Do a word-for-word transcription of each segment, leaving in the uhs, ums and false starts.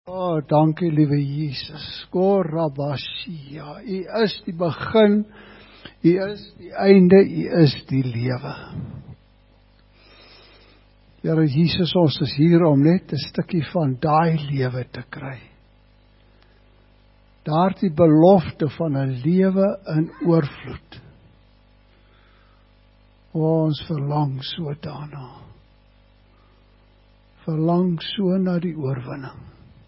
Oh, dankie liewe Jesus. Korabasia. U is die begin, U is die einde, U is die lewe. Here Jesus, ons is hier om net 'n stukkie van daai lewe te kry. Daardie belofte van 'n lewe in oorvloed. Ons verlang so daarna. Verlang so na die oorwinning.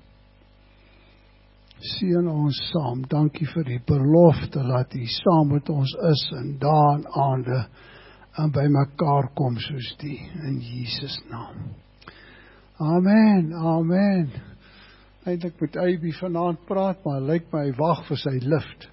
Seën ons saam. Dankie vir die belofte dat U saam met ons is en dae en aande en by mekaar kom soos die in Jesus naam. Amen, amen. Eintlik met Eybie vanaand praat, maar lyk my hy wag vir sy lift.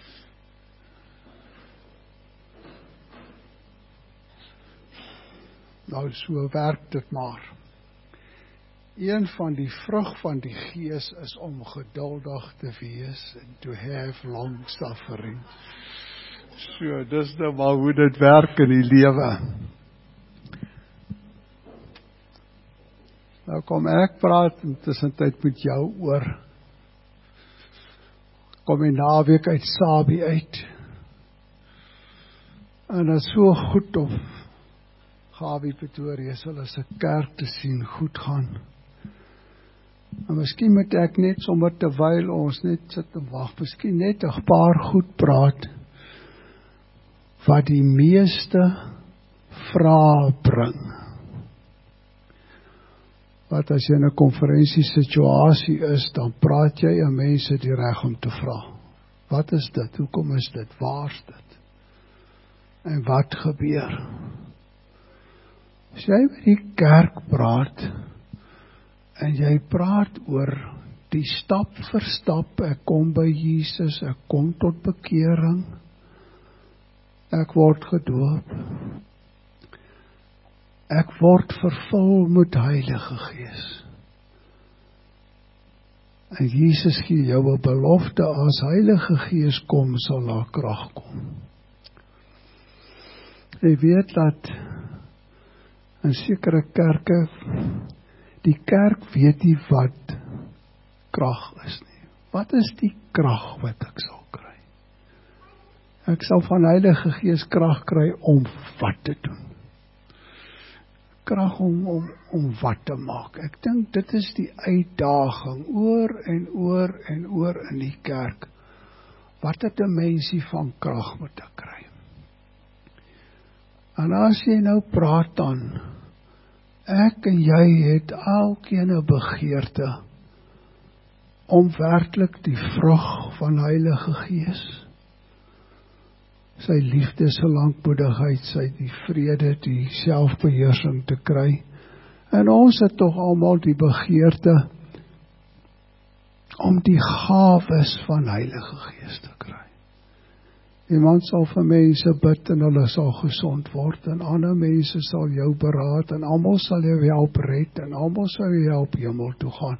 Nou so werk dit maar. Een van die vrug van die Gees is om geduldig te wees and to have long suffering. So, dis nou maar hoe dit werk in die lewe. Nou kom ek praat intussentyd met jou oor. Kom die naweek uit Sabie uit. En dit is so goed om Gawie Pretoria sal as 'n kerk te sien goed gaan. En miskien moet ek net sommer terwyl ons net sit en wag, miskien net 'n paar goed praat wat die meeste vrae bring. Wat as jy in 'n konferensiesituasie is, dan praat jy en mense die reg om te vra. Wat is dit? Hoekom is dit? Waar is dit? En wat gebeur? As jy met die kerk praat en jy praat oor die stap vir stap, ek kom by Jesus, ek kom tot bekering, ek word gedoop, ek word vervul met Heilige Gees. En Jesus gee jou 'n belofte, as Heilige Gees kom, sal daar krag kom. Jy weet dat in sekere kerke, die kerk weet nie wat krag is nie. Wat is die krag wat ek sal kry? Ek sal van Heilige Gees krag kry om wat te doen? Krag om, om, om wat te maak. Ek dink dit is die uitdaging oor en oor en oor in die kerk. Wat 'n dimensie van krag moet ek kry? En as jy nou praat dan, ek en jy het elkeen 'n begeerte om werklik die vrug van Heilige Gees, sy liefde, sy lankmoedigheid, sy die vrede, die selfbeheersing te kry. En ons het tog almal die begeerte om die gawes van Heilige Gees te kry. Iemand sal vir mense bid en hulle sal gesond word, en ander mense sal jou beraad, en almal sal jou help red, en almal sal jou help hemel toe gaan.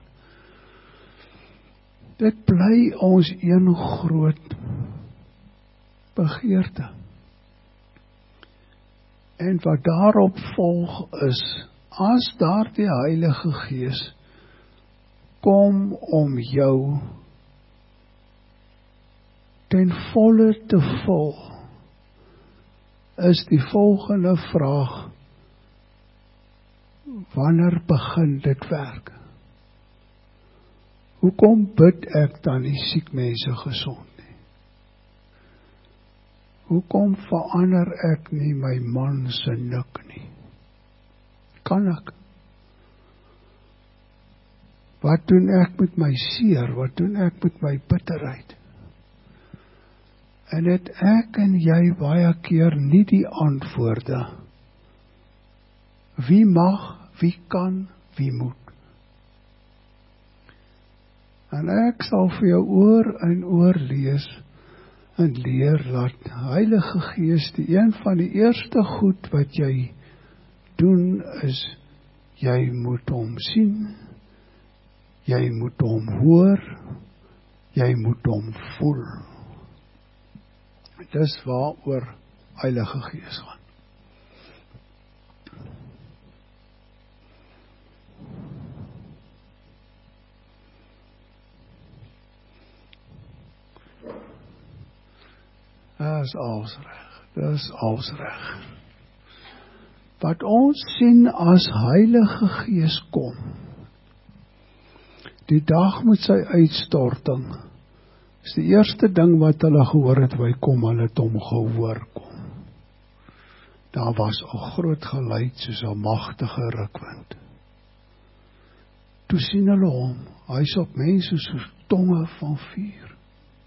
Dit bly ons een groot begeerte. En wat daarop volg is, as daar die Heilige Gees kom om jou ten volle te vul, is die volgende vraag, wanneer begin dit werk? Hoekom bid ek dan die siek mense gesond nie? Hoekom verander ek nie my man se nik nie? Kan ek? Wat doen ek met my seer? Wat doen ek met my bitterheid? En het ek en jy baie keer nie die antwoorde. Wie mag, wie kan, wie moet? En ek sal vir jou oor en oor lees en leer dat Heilige Gees, die een van die eerste goed wat jy doen is, jy moet hom sien, jy moet hom hoor, jy moet hom voel. Dis waaroor Heilige Gees gaan. Dis alles reg. Dis alles reg. Wat ons sien as Heilige Gees kom, die dag met sy uitstorting, is die eerste ding wat hulle gehoor het, hy kom, hulle het hom gehoor kom. Daar was 'n groot geluid soos 'n magtige rukwind. Toe sien hulle hom, hy's op mense soos tonge van vuur.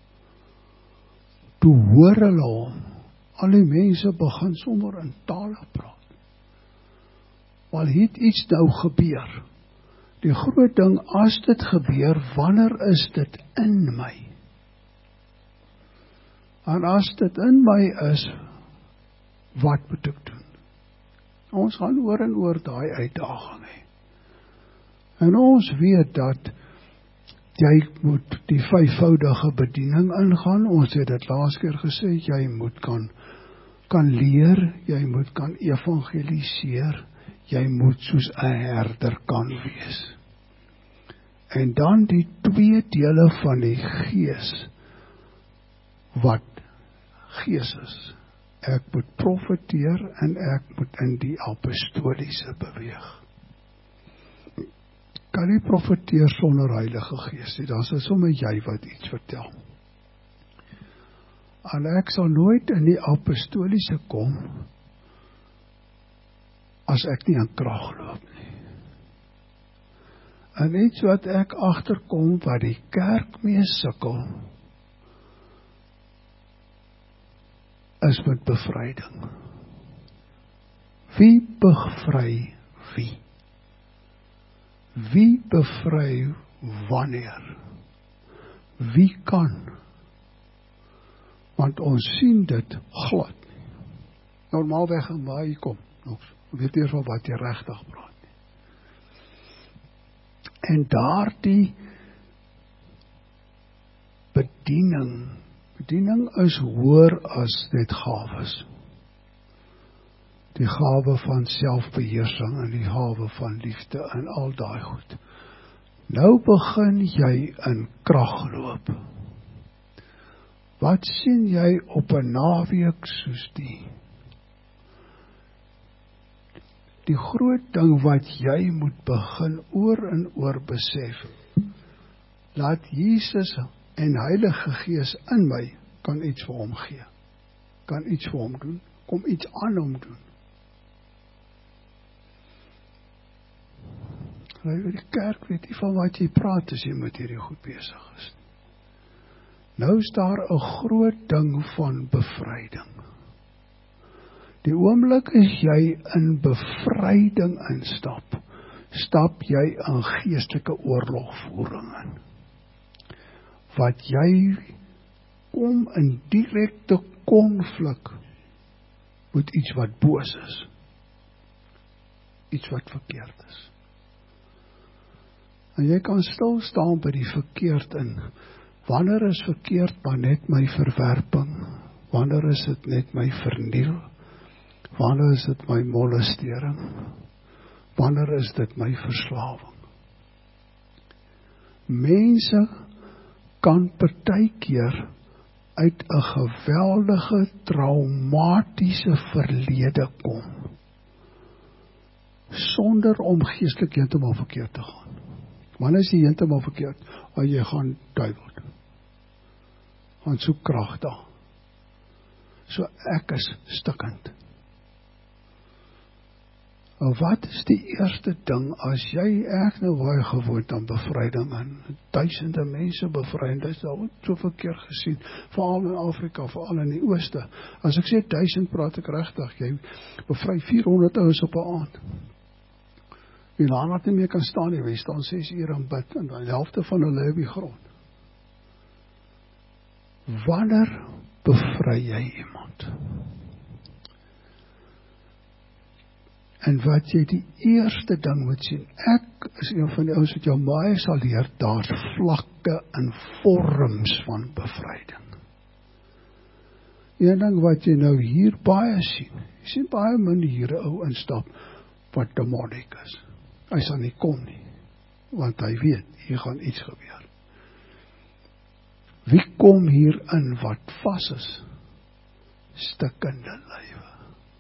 Toe hoor hulle hom, al die mense begin sommer in tale praat. Maar het iets nou gebeur. Die groot ding, as dit gebeur, wanneer is dit in my? En as dit in my is, wat moet ek doen? Ons gaan oor en oor daai uitdaging hê. En ons weet dat jy moet die vyfvoudige bediening ingaan. Ons het dit laas keer gesê, jy moet kan, kan leer, jy moet kan evangeliseer, jy moet soos 'n herder kan wees. En dan die twee dele van die Gees, wat Gees is. Ek moet profeteer en ek moet in die apostoliese beweeg. Kan nie profeteer sonder Heilige Gees nie, dan is sommer jy wat iets vertel. En ek sal nooit in die apostoliese kom, as ek nie aan krag loop nie. En iets wat ek agterkom, wat die kerk mee sukkel, is met bevryding. Wie bevry wie? Wie bevry wanneer? Wie kan? Want ons sien dit glad nie. Normaalweg en waar jy kom, nog, weet eers van wat jy regtig praat nie. En daardie bediening, bediening is hoër as net gawes. Die gawe van selfbeheersing en die gawe van liefde en al daai goed. Nou begin jy in krag loop. Wat sien jy op 'n naweek soos die? Die groot ding wat jy moet begin oor en oor besef, laat Jesus en Heilige Gees in my kan iets vir hom gee, kan iets vir hom doen, kom iets aan hom doen. Die kerk weet nie van wat jy praat as jy met hierdie goed besig is. Nou is daar 'n groot ding van bevryding. Die oomblik as jy in bevryding instap, stap jy in geestelike oorlogvoering in. Wat jy kom in direkte konflik met iets wat boos is. Iets wat verkeerd is. En jy kan stil staan by die verkeerd in. Wanneer is verkeerd maar net my verwerping? Wanneer is dit net my verniel? Wanneer is dit my molestering? Wanneer is dit my verslawing? Mense kan partykeer uit 'n geweldige traumatiese verlede kom, sonder om geestelik heeltemal verkeerd te gaan. Wanneer is jy heeltemal verkeerd? As jy gaan duiwel. Gaan soek krag daar. So ek is stikkend. En wat is die eerste ding, as jy ek nou waar gewoond aan bevryding en duisende mense bevry, dit is al soveel keer gesien, veral in Afrika, veral in die ooste. As ek sê duisend, praat ek regtig, jy bevry vierhonderd ouens op 'n aand. Die laan wat nie meer kan staan nie, wees staan ses uur en bid, en die helfte van hulle op die grond. Wanneer bevry jy iemand? En wat jy die eerste ding moet sien, ek is een van die ouens wat jou baie sal leer, daar's vlakke en vorms van bevryding. Een ding wat jy nou hier baie sien, jy sien baie maniere ou instap, wat demoniek is. Hy sal nie kom nie, want hy weet, hier gaan iets gebeur. Wie kom hier in wat vas is? stikkende lywe.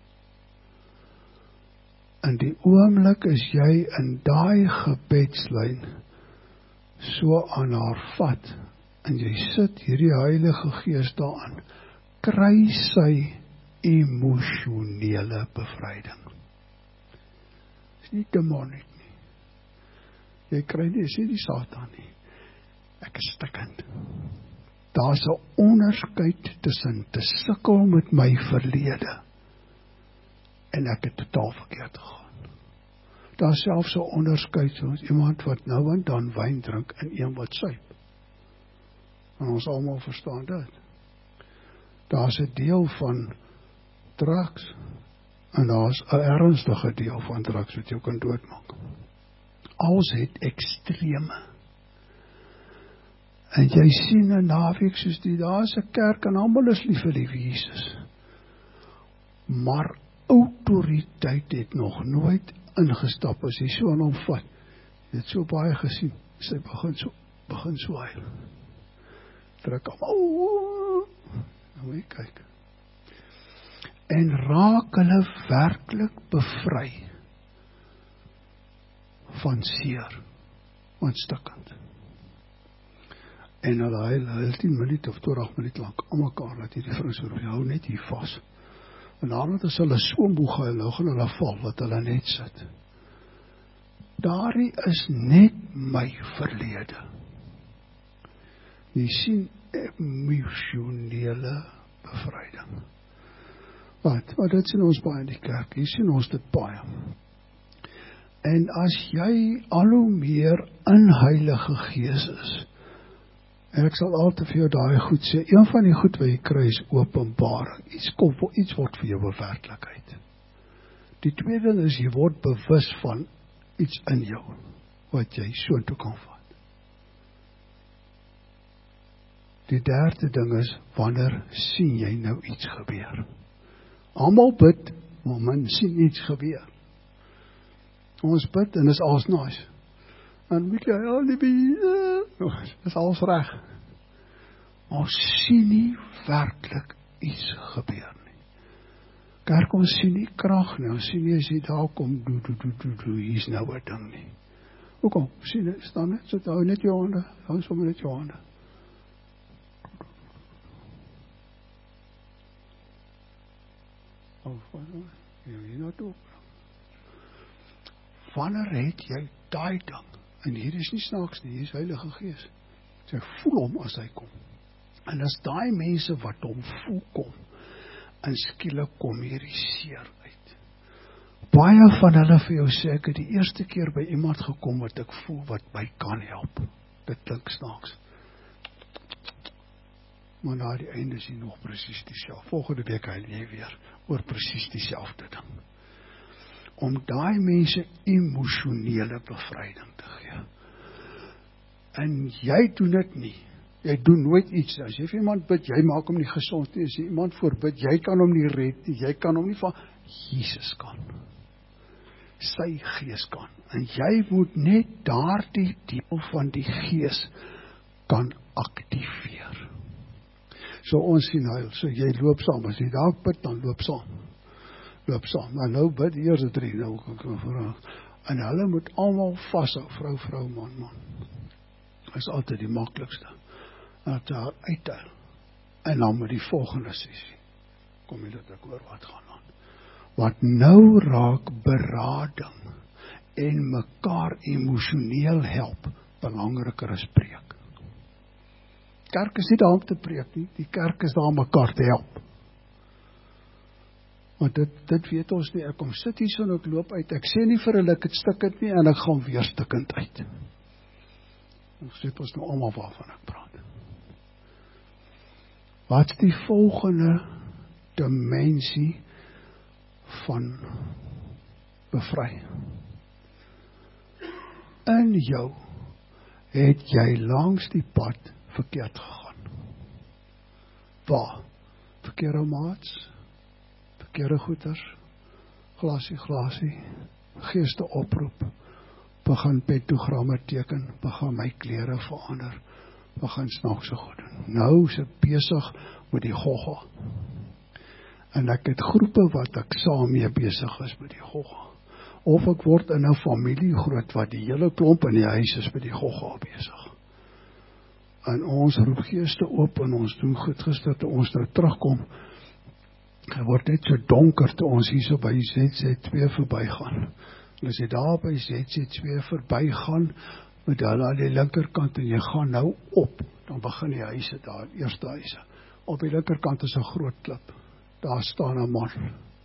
In die oomblik is jy in daai gebedslyn so aan haar vat, en jy sit hierdie Heilige Gees daaraan, kry sy emosionele bevryding. Dis nie demoniek nie. Jy kry nie, is nie die Satan nie. Ek is stikkend. Daar's 'n onderskeid tussen te sukkel met my verlede en ek het totaal verkeerd gegaan. Daar's selfs 'n onderskeid soos iemand wat nou en dan wyn drink en een wat suip. En ons almal verstaan dit. Daar's 'n deel van drugs en daar's 'n ernstige deel van drugs wat jou kan doodmaak. Alles het ekstreme. En jy sien 'n naweek soos die, daar's 'n kerk en almal is lief vir die Jesus. Maar autoriteit het nog nooit ingestap as jy so aan hom vat. Jy het so baie gesien, sy begin so, begin so huil. Druk hom, oh, nou moet jy kyk. En raak hulle werklik bevry van seer, van stikkend. En hulle huil, huil tien minuut of twintig minuut lank, aan mekaar, dat hierdie vrou so, hou net hier vas. En daarna is hulle so moeg gehuil, nou gaan hulle val, wat hulle net sit. Daarie is net my verlede. Jy sien emosionele bevryding. Wat? Maar dit sien ons baie in die kerk, jy sien ons dit baie. En as jy al hoe meer in Heilige Gees is, en ek sal altyd vir jou daai goed sê, een van die goed wat jy kry is openbaring. Iets kom, iets word vir jou 'n werklikheid. Die tweede is, jy word bewus van iets in jou, wat jy so toe kan vat. Die derde ding is, wanneer sien jy nou iets gebeur? Almal bid, maar men sien iets gebeur. Ons bid en is alles nice. En moet jy al die bie, is alles reg. Ons sien nie werklik iets gebeur nie. Kerk, ons sien nie krag nie, ons sien nie as jy daar kom, doe, doe, doe, doe, doe, hier is nou wat ding nie. Hoekom? Sien net, staan net, so hou net jou hande, hou sommer net jou hande. Oh, jy hier nou toe. Wanneer het jy daai ding? En hier is nie snaaks nie, hier is Heilige Gees. Sy voel hom as hy kom. En as daai mense wat hom voel kom, en skielik kom hierdie seer uit. Baie van hulle vir jou sê, ek het die eerste keer by iemand gekom wat ek voel wat my kan help. Dit klink snaaks. Maar na die einde is hy nog presies dieselfde. Volgende week hy jy weer oor presies dieselfde ding. Om daai mense emosionele bevryding te gee. En jy doen dit nie. Jy doen nooit iets. As jy vir iemand bid, jy maak hom nie gesond nie. As jy iemand voorbid, jy kan hom nie red nie. Jy kan hom nie van Jesus kan. Sy Gees kan. En jy moet net daardie deel van die Gees kan aktiveer. So ons sien huil, so jy loop saam. As jy daar bid, dan loop saam. Loop saam. Maar nou bid die eerste drie, nou kan ek vraag. En hulle moet almal vashou, vrou, vrou, man, man. Dit is altyd die maklikste. En dat daar uithuil. En dan met die volgende sessie, kom jy dat ek oor wat gaan aan. Wat nou raak berading en mekaar emosioneel help, belangriker as preek. Kerk is nie daar om te preek nie, die kerk is daar om mekaar te help. Want dit, dit weet ons nie, ek kom sit hier so en ek loop uit, ek sê nie vir hulle ek het stikkend nie, en ek gaan weer stikkend uit. Ons sê ons nou allemaal waarvan ek praat. Wat is die volgende dimensie van bevry? In jou het jy langs die pad verkeerd gegaan. Waar? Verkeerde maats, verkeerde goeders, glasie, glasie, geeste oproep, begin pentagramme teken, begin my klere verander, begin snaakse goed doen. Nou is ek besig met die gogga. En ek het groepe wat ek saam mee besig is met die Gogga. Of ek word in 'n familie groot wat die hele klomp in die huis is met die Gogga besig. En ons roep geeste oop en ons doen goed gister toe ons nou terugkom. Het word net so donker toe ons hier so by Z Z twee verbygaan. En as jy daar by Z Z twee verbygaan, met hulle aan die linkerkant en jy gaan nou op, dan begin die huise daar, eerste huise. Op die linkerkant is 'n groot klip. Daar staan 'n man.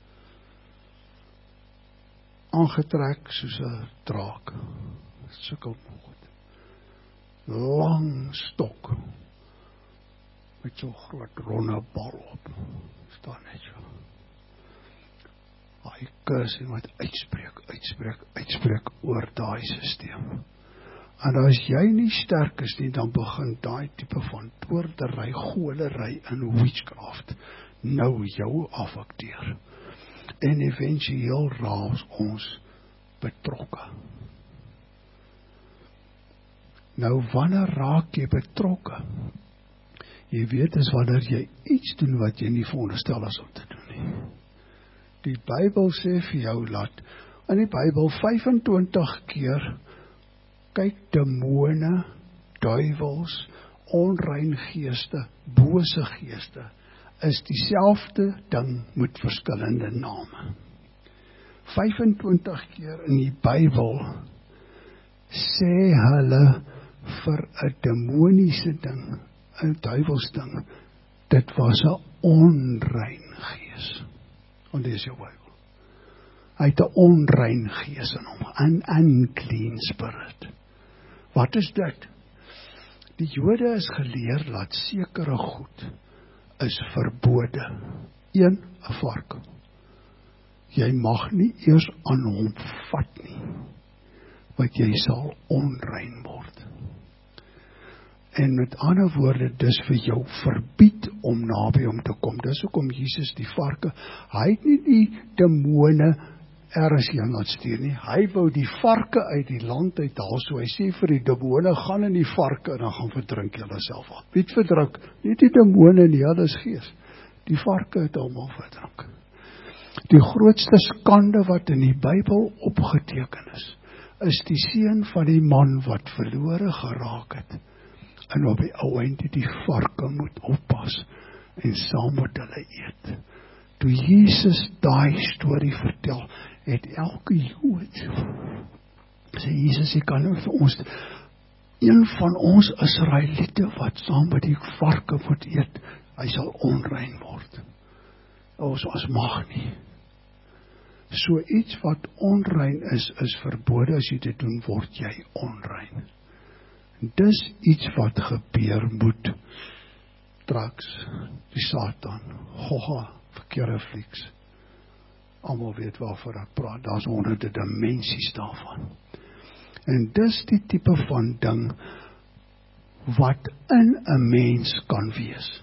Aangetrek soos 'n draak. Sukkel goed. Lang stok. Met so groot ronde bal op. Staan net so. Hy kus en wat uitspreek, uitspreek, uitspreek oor daai stelsel. En as jy nie sterk is nie, dan begin daai tipe van toordery, goolery en witchcraft nou jou afakteer. En eventueel raak ons betrokke. Nou wanneer raak jy betrokke? Jy weet is wanneer jy iets doen wat jy nie veronderstel is om te doen nie. Die Bybel sê vir jou laat, in die Bybel vyf-en-twintig keer kyk demone, duiwels, onrein geeste, bose geeste, is dieselfde ding met verskillende name. vyf-en-twintig keer in die Bybel sê hulle vir 'n demoniese ding, 'n duiwelsding, dit was 'n onrein gees. Want dit is jou Bybel. Hy het 'n onrein gees in hom, 'n unclean spirit. Wat is dit? Die Jode is geleer dat sekere goed is verbode. Een, 'n vark. Jy mag nie eers aan hom vat nie, want jy sal onrein word. En met ander woorde, dis vir jou verbied om naby hom te kom. Dis hoekom Jesus die varke, hy het nie die demone ergens hier laat stuur nie. Hy wou die varke uit die land uithaal, so hy sê vir die demone, gaan in die varke en dan gaan verdrink julle self af. Wie het verdrink? Nie die demone nie, hulle is gees. Die varke het almal verdrink. Die grootste skande wat in die Bybel opgeteken is, is die seun van die man wat verlore geraak het. En op die ou einde die varke moet oppas en saam met hulle eet. Toe Jesus daai storie vertel, het elke Jood sê Jesus, jy kan nou vir ons, een van ons Israeliete wat saam met die varke moet eet, hy sal onrein word. Ons, ons mag nie. So iets wat onrein is, is verbode. As jy dit doen, word jy onrein. Dis iets wat gebeur moet. Straks, die Satan, Gogga, verkeerde flieks. Almal weet waarvoor ek praat, daar's honderde dimensies daarvan. En dis die tipe van ding wat in 'n mens kan wees.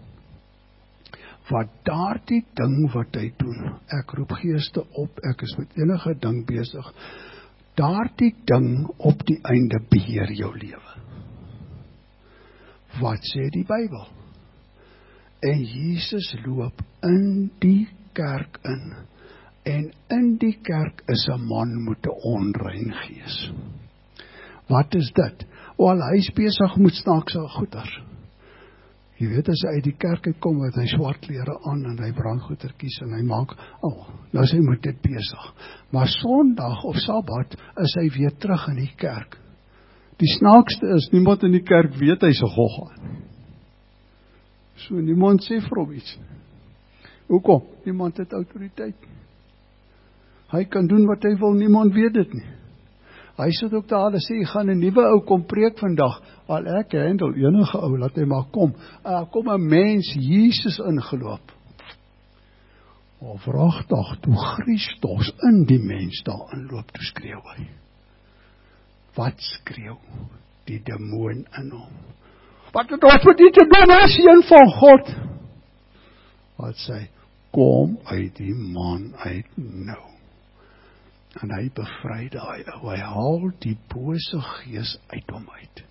Wat daardie ding wat hy doen, ek roep geeste op, ek is met enige ding besig, daardie ding op die einde beheer jou lewe. Wat sê die Bybel? En Jesus loop in die kerk in, en in die kerk is 'n man met 'n onrein gees. Wat is dit? Wel, hy is besig met snaakse goeder. Jy weet, as hy uit die kerk uitkom, het hy swart klere aan, en hy brand goedertjies, en hy maak, oh, nou is hy met dit besig. Maar Sondag of Sabbat is hy weer terug in die kerk. Die snaakste is, niemand in die kerk weet hy's 'n Gogga. So niemand sê vir hom iets. Hoekom? Niemand het autoriteit. Hy kan doen wat hy wil, niemand weet dit nie. Hy sit ook daar, hulle sê, hy gaan 'n nuwe ou kom preek vandag, al ek handel enige ou, laat hy maar kom. Uh, kom 'n mens, Jesus ingeloop. Maar vragtig, toe Christus in die mens daar inloop, toe skreeu hy. Wat skreeu die demoon in hom? Wat het ons met die te doen, as seun van God? Wat sê, kom uit die man uit nou. En hy bevry daai ou, hy haal die bose gees uit hom uit.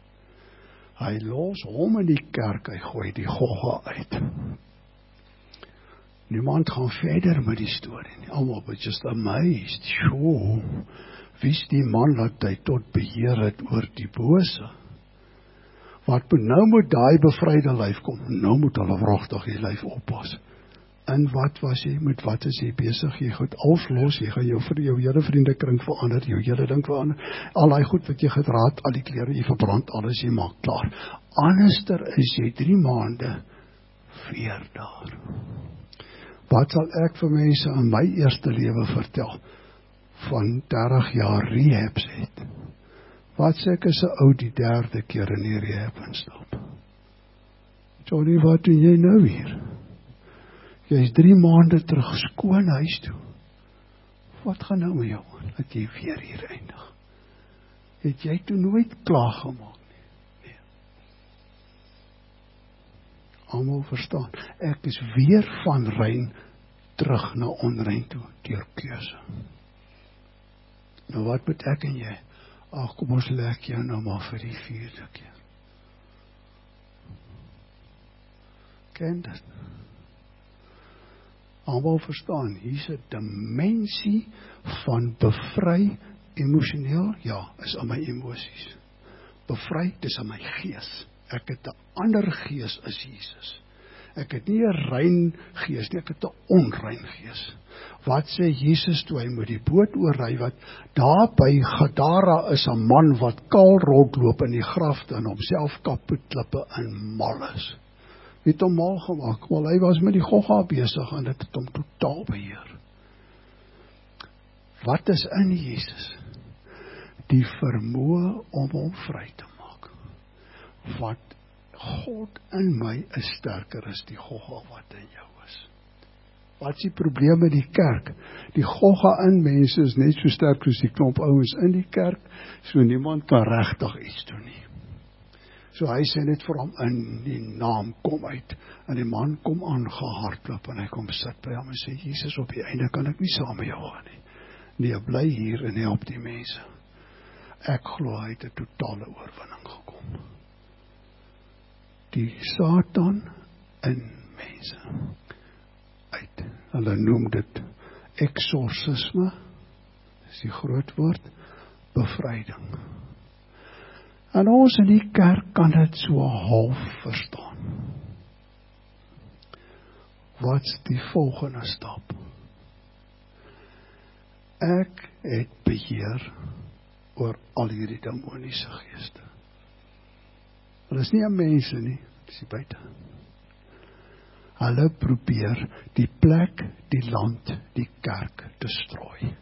Hy los hom in die kerk, hy gooi die Gogga uit. Niemand gaan verder met die storie nie. Almal was just amazed. Sjoe, wie's die man dat hy tot beheer het oor die bose? Wat moet nou moet daai bevryde lyf kom? Nou moet hulle wragtig die lyf oppas. En wat was jy, met wat is jy besig? Jy gaan alles los, jy gaan jou vir jou hele vriendekring verander, jou hele ding verander. Al die goed wat jy gedraad, al die klere, jy verbrand alles, jy maak klaar. Anderster is jy drie maande weer daar. Wat sal ek vir mense in my eerste lewe vertel? Van dertig jaar rehabs het. Wat sê ek is 'n ou die derde keer in die rehab instap? Johnny, wat doen jy nou hier? Jy is drie maande terug skoon huis toe. Wat gaan nou met jou aan, dat jy weer hier eindig? Het jy toe nooit klaar gemaak nie? Nee. Almal verstaan, ek is weer van rein terug na onrein toe, deur keuse. Nou wat moet ek en jy? Ag, kom ons lek jou nou maar vir die vierde keer. Ken dit? Almal verstaan, hier's 'n dimensie van bevry, emosioneel, ja, is aan my emosies. Bevry, dis aan my gees. Ek het 'n ander gees as Jesus. Ek het nie 'n rein gees nie, ek het 'n onrein gees. Wat sê Jesus toe hy met die boot oorry, wat daar by Gadara is 'n man wat kaal rondloop in die grafte en homself kapoetklippe en mal is. Het hom mal gemaak, want hy was met die gogga besig en dit het hom totaal beheer. Wat is in Jesus? Die vermoë om hom vry te maak. Wat God in my is sterker as die gogga wat in jou is. Wat is die probleem met die kerk? Die gogga in mense is net so sterk soos die klomp ouens in die kerk, so niemand kan regtig iets doen nie. So hy sê net vir hom in die naam kom uit, en die man kom aangehardloop, en hy kom sit by hom en sê, Jesus, op die einde kan ek nie saam met jou gaan nie. Nee, bly hier en help die mense. Ek glo hy het 'n totale oorwinning gekom. Die Satan in mense uit. Hulle noem dit eksorsisme, dis die groot woord, bevryding. En ons in die kerk kan dit so half verstaan. Wat's die volgende stap? Ek het beheer oor al hierdie demoniese geeste. Hulle is nie aan mense nie, dis die buite. Hulle probeer die plek, die land, die kerk destrooi.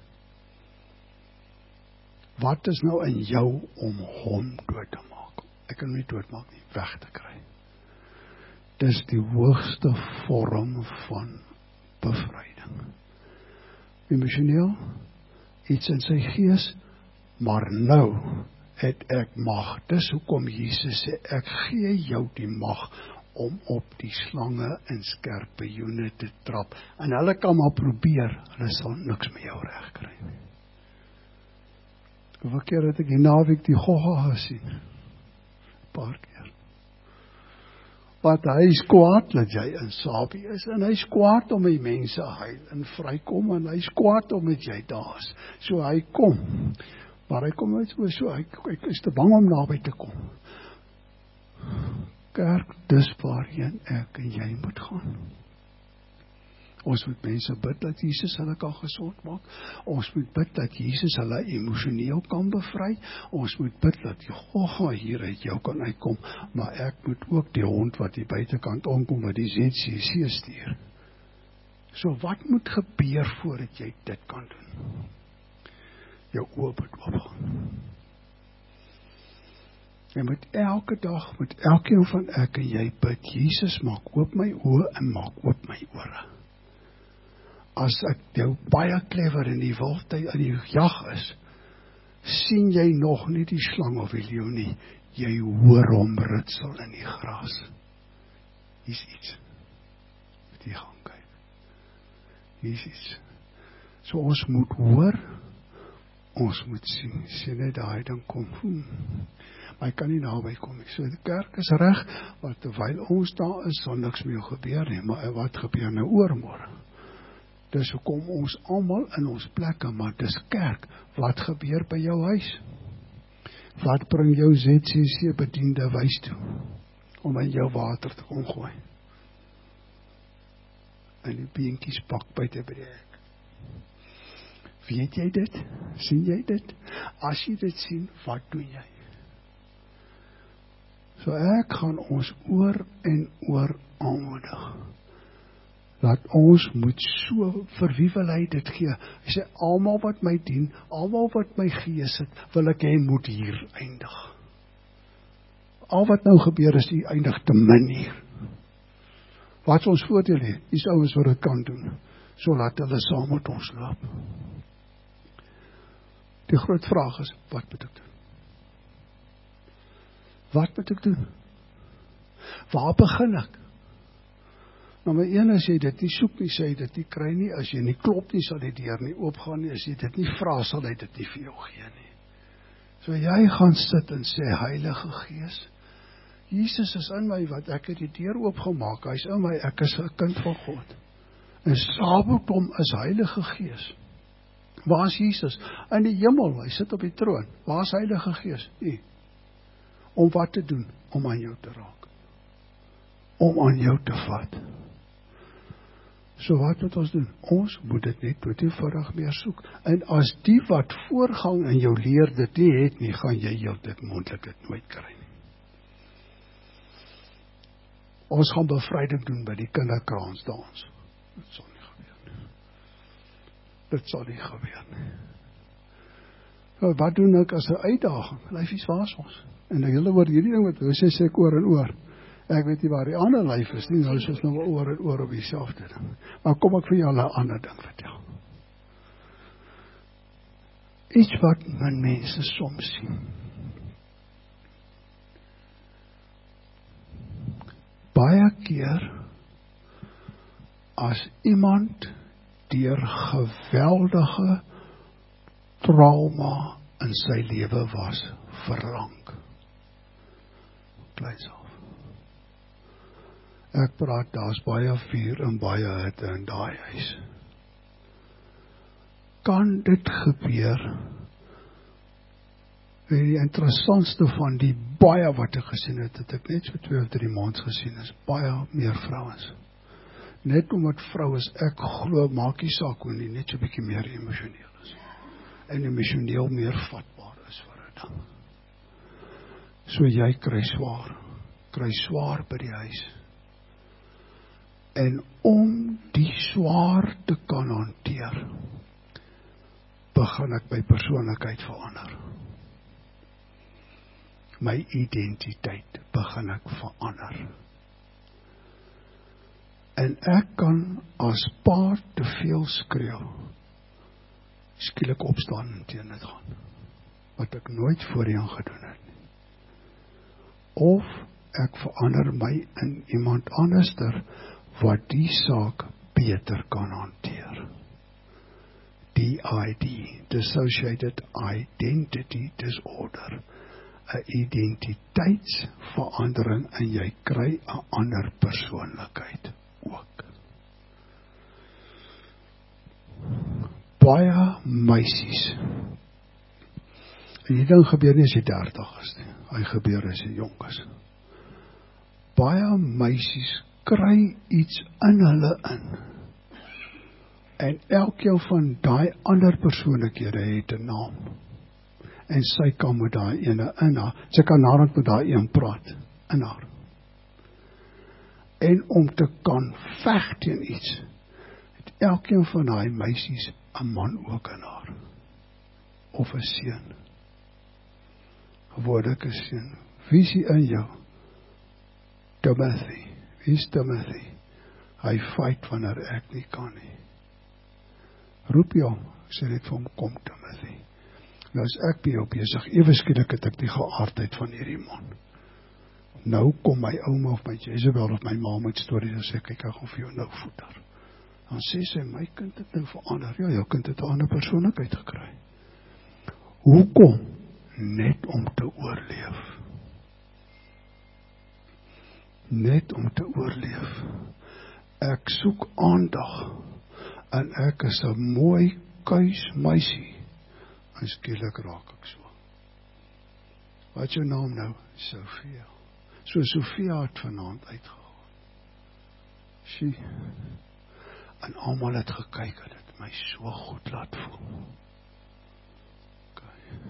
Wat is nou in jou om hom dood te maak? Ek kan hom nie doodmaak nie, weg te kry. Dis die hoogste vorm van bevryding. Emosioneel, iets in sy gees, maar nou het ek mag. Dis hoekom Jesus sê, ek gee jou die mag om op die slange en skerpe joene te trap. En hulle kan maar probeer, hulle sal niks met jou reg kry nie. Hoeveel keer het ek die naweek die gogga gesien? Paar keer. Want hy is kwaad dat jy in Sabie is, en hy is kwaad om die mense heil en vrykom, en hy is kwaad om met jy daar is. So hy kom, maar hy kom uit so, so hy, hy is te bang om naby te kom. Kerk, dis waarheen ek en jy moet gaan. Ons moet mense bid dat Jesus hulle kan gesond maak. Ons moet bid dat Jesus hulle emosioneel kan bevry. Ons moet bid dat die gogga hier uit jou kan uitkom. Maar ek moet ook die hond wat die buitekant omkom, wat die Z C C stuur. So wat moet gebeur voordat jy dit kan doen? Jou oë moet oopgaan. Jy moet elke dag, met elkeen van ek en jy bid, Jesus, maak oop my oë en maak oop my ore. As ek jou baie clever in die wildtyd in die jag is, sien jy nog nie die slang of die leeu nie, jy hoor hom ritsel in die gras. Hier's iets. Moet jy gaan kyk. Hier's iets. So ons moet hoor, ons moet sien, sien net daai dan kom. Hmm. Hy kan nie naby kom nie. So die kerk is reg, want terwyl ons daar is, sal niks meer gebeur nie, maar wat gebeur nou oormôre? Dis hoekom ons almal in ons plekke, maar dis kerk. Wat gebeur by jou huis? Wat bring jou Z C C bediende wys toe, om in jou water te kom gooi? En die beentjies pak buite by die hek. Weet jy dit? Sien jy dit? As jy dit sien, wat doen jy? So ek gaan ons oor en oor aanmoedig. Dat ons moet so, vir wie wil hy dit gee? Hy sê, almal wat my dien, almal wat my gees het, wil ek hy moet hier eindig. Al wat nou gebeur is, die eindig te min hier. Wat is ons voordeel hier? Die ouens wat dit kan doen, so laat hulle saam met ons loop. Die groot vraag is, wat moet ek doen? Wat moet ek doen? Waar begin ek? Nou my een, as jy dit nie soek nie, sê jy dit nie kry nie, as jy nie klop nie, sal die deur nie oopgaan nie, as jy dit nie vra, sal hy dit nie vir jou gee nie. So jy gaan sit en sê, Heilige Gees, Jesus is in my, wat ek het die deur oopgemaak, hy is in my, ek is 'n kind van God. En saam met hom is Heilige Gees. Waar is Jesus? In die hemel, hy sit op die troon. Waar is Heilige Gees? Nie. Om wat te doen? Om aan jou te raak. Om aan jou te vat. So wat moet ons doen? Ons moet dit net toevallig meer soek. En as die wat voorgang in jou leer dit nie het nie, gaan jy jou dit moontlik dit nooit kry nie. Ons gaan bevryding doen by die kinderkraansdans. Dit sal nie gebeur nie. Dit sal nie gebeur nie. So, wat doen ek as 'n uitdaging? Lyfies, waar is ons? En die hele oor hierdie ding wat sê sê ek oor en oor. Ek weet nie waar die ander lyf is nie, nou is ons nou oor en oor op dieselfde ding. Maar kom ek vir jou 'n ander ding vertel. Iets wat min mense soms sien. Baie keer as iemand deur geweldige trauma in sy lewe was verlang. Kleins af. Ek praat, daar's baie vuur en baie hitte in daai huis. Kan dit gebeur? En die interessantste van die baie wat ek gesien het, het ek net so twee of drie maande gesien, is baie meer vrouens. Net omdat vrouens, ek glo, maak nie saak hoe nie, net so 'n bietjie meer emosioneel is. En emosioneel meer vatbaar is vir 'n ding. So jy kry swaar, kry swaar by die huis. En om die swaar te kan hanteer, begin ek my persoonlikheid verander. My identiteit begin ek verander. En ek kan as pa te veel skreeu, skielik opstaan en teen dit gaan, wat ek nooit voorheen gedoen het nie. Of ek verander my in iemand anderster, wat die saak beter kan hanteer. D I D, Dissociated Identity Disorder, 'n identiteitsverandering en jy kry 'n ander persoonlikheid ook. Baie meisies, en die ding gebeur nie as jy dertig is nie, hy gebeur as jy jonk is. Baie meisies kry iets in hulle in. En elkeen van daai ander persoonlikhede het 'n naam. En sy kan met daai ene in haar, sy kan naderhand met daai een praat in haar. En om te kan veg teen iets, het elkeen van daai meisies 'n man ook in haar. Of 'n seun. Gewoonlik 'n seun. Wie is in jou? Timothy. Wie is Timothy? Hy fight wanneer ek nie kan nie. Roep jy hom, sê net vir hom, kom Timothy. Nou is ek by jou besig, ewe skielik het ek die geaardheid van hierdie man. Nou kom my ouma of my Jezebel of my ma met stories en sê, kyk, ek gaan vir jou nou voeder. Dan sê sy, my kind het nou verander. Ja, jou kind het 'n ander persoonlikheid gekry. Hoekom? Net om te oorleef. net om te oorleef. Ek soek aandag, en ek is 'n mooi kuis meisie, en skielik raak ek so. Wat is jou naam nou? Sofia. So Sofia het vanaand uitgegaan. Sy, en almal het gekyk, en het my so goed laat voel. Okay.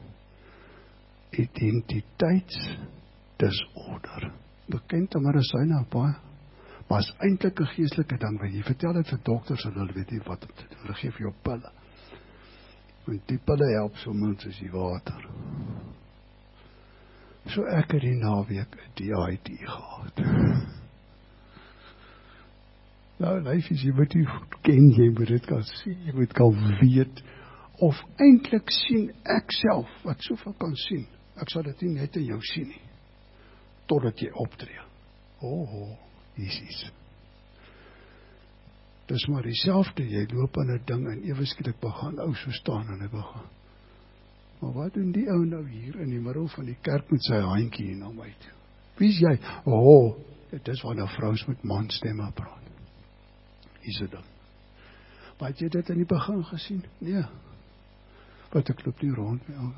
Identiteits disorder. Bekend aan medisyne, baie. Maar is eintlik 'n geestelike ding, wat jy vertel dit vir dokters, en hulle weet nie wat om te doen. Hulle gee vir jou pille. En die pille help so min soos die water. So ek het die naweek 'n D I D gehad. Nou, lyfies, jy moet nie ken, jy moet dit kan sien, jy moet kan weet, of eintlik sien ek self, wat soveel kan sien. Ek sal dit nie net in jou sien nie, totdat jy optree. Oh, oh, hier is iets. Dis maar dieselfde, jy loop aan 'n ding, en ewe skielik begin ou so staan, en hy begin. Maar wat doen die ou nou hier in die middel van die kerk met sy handjie hier na my toe? Wie is jy? Oh, dit is waar nou vrouens met manstemme praat. Hier's 'n ding. Maar het jy dit in die begin gesien? Nee. Wat ek loop nie rond nie.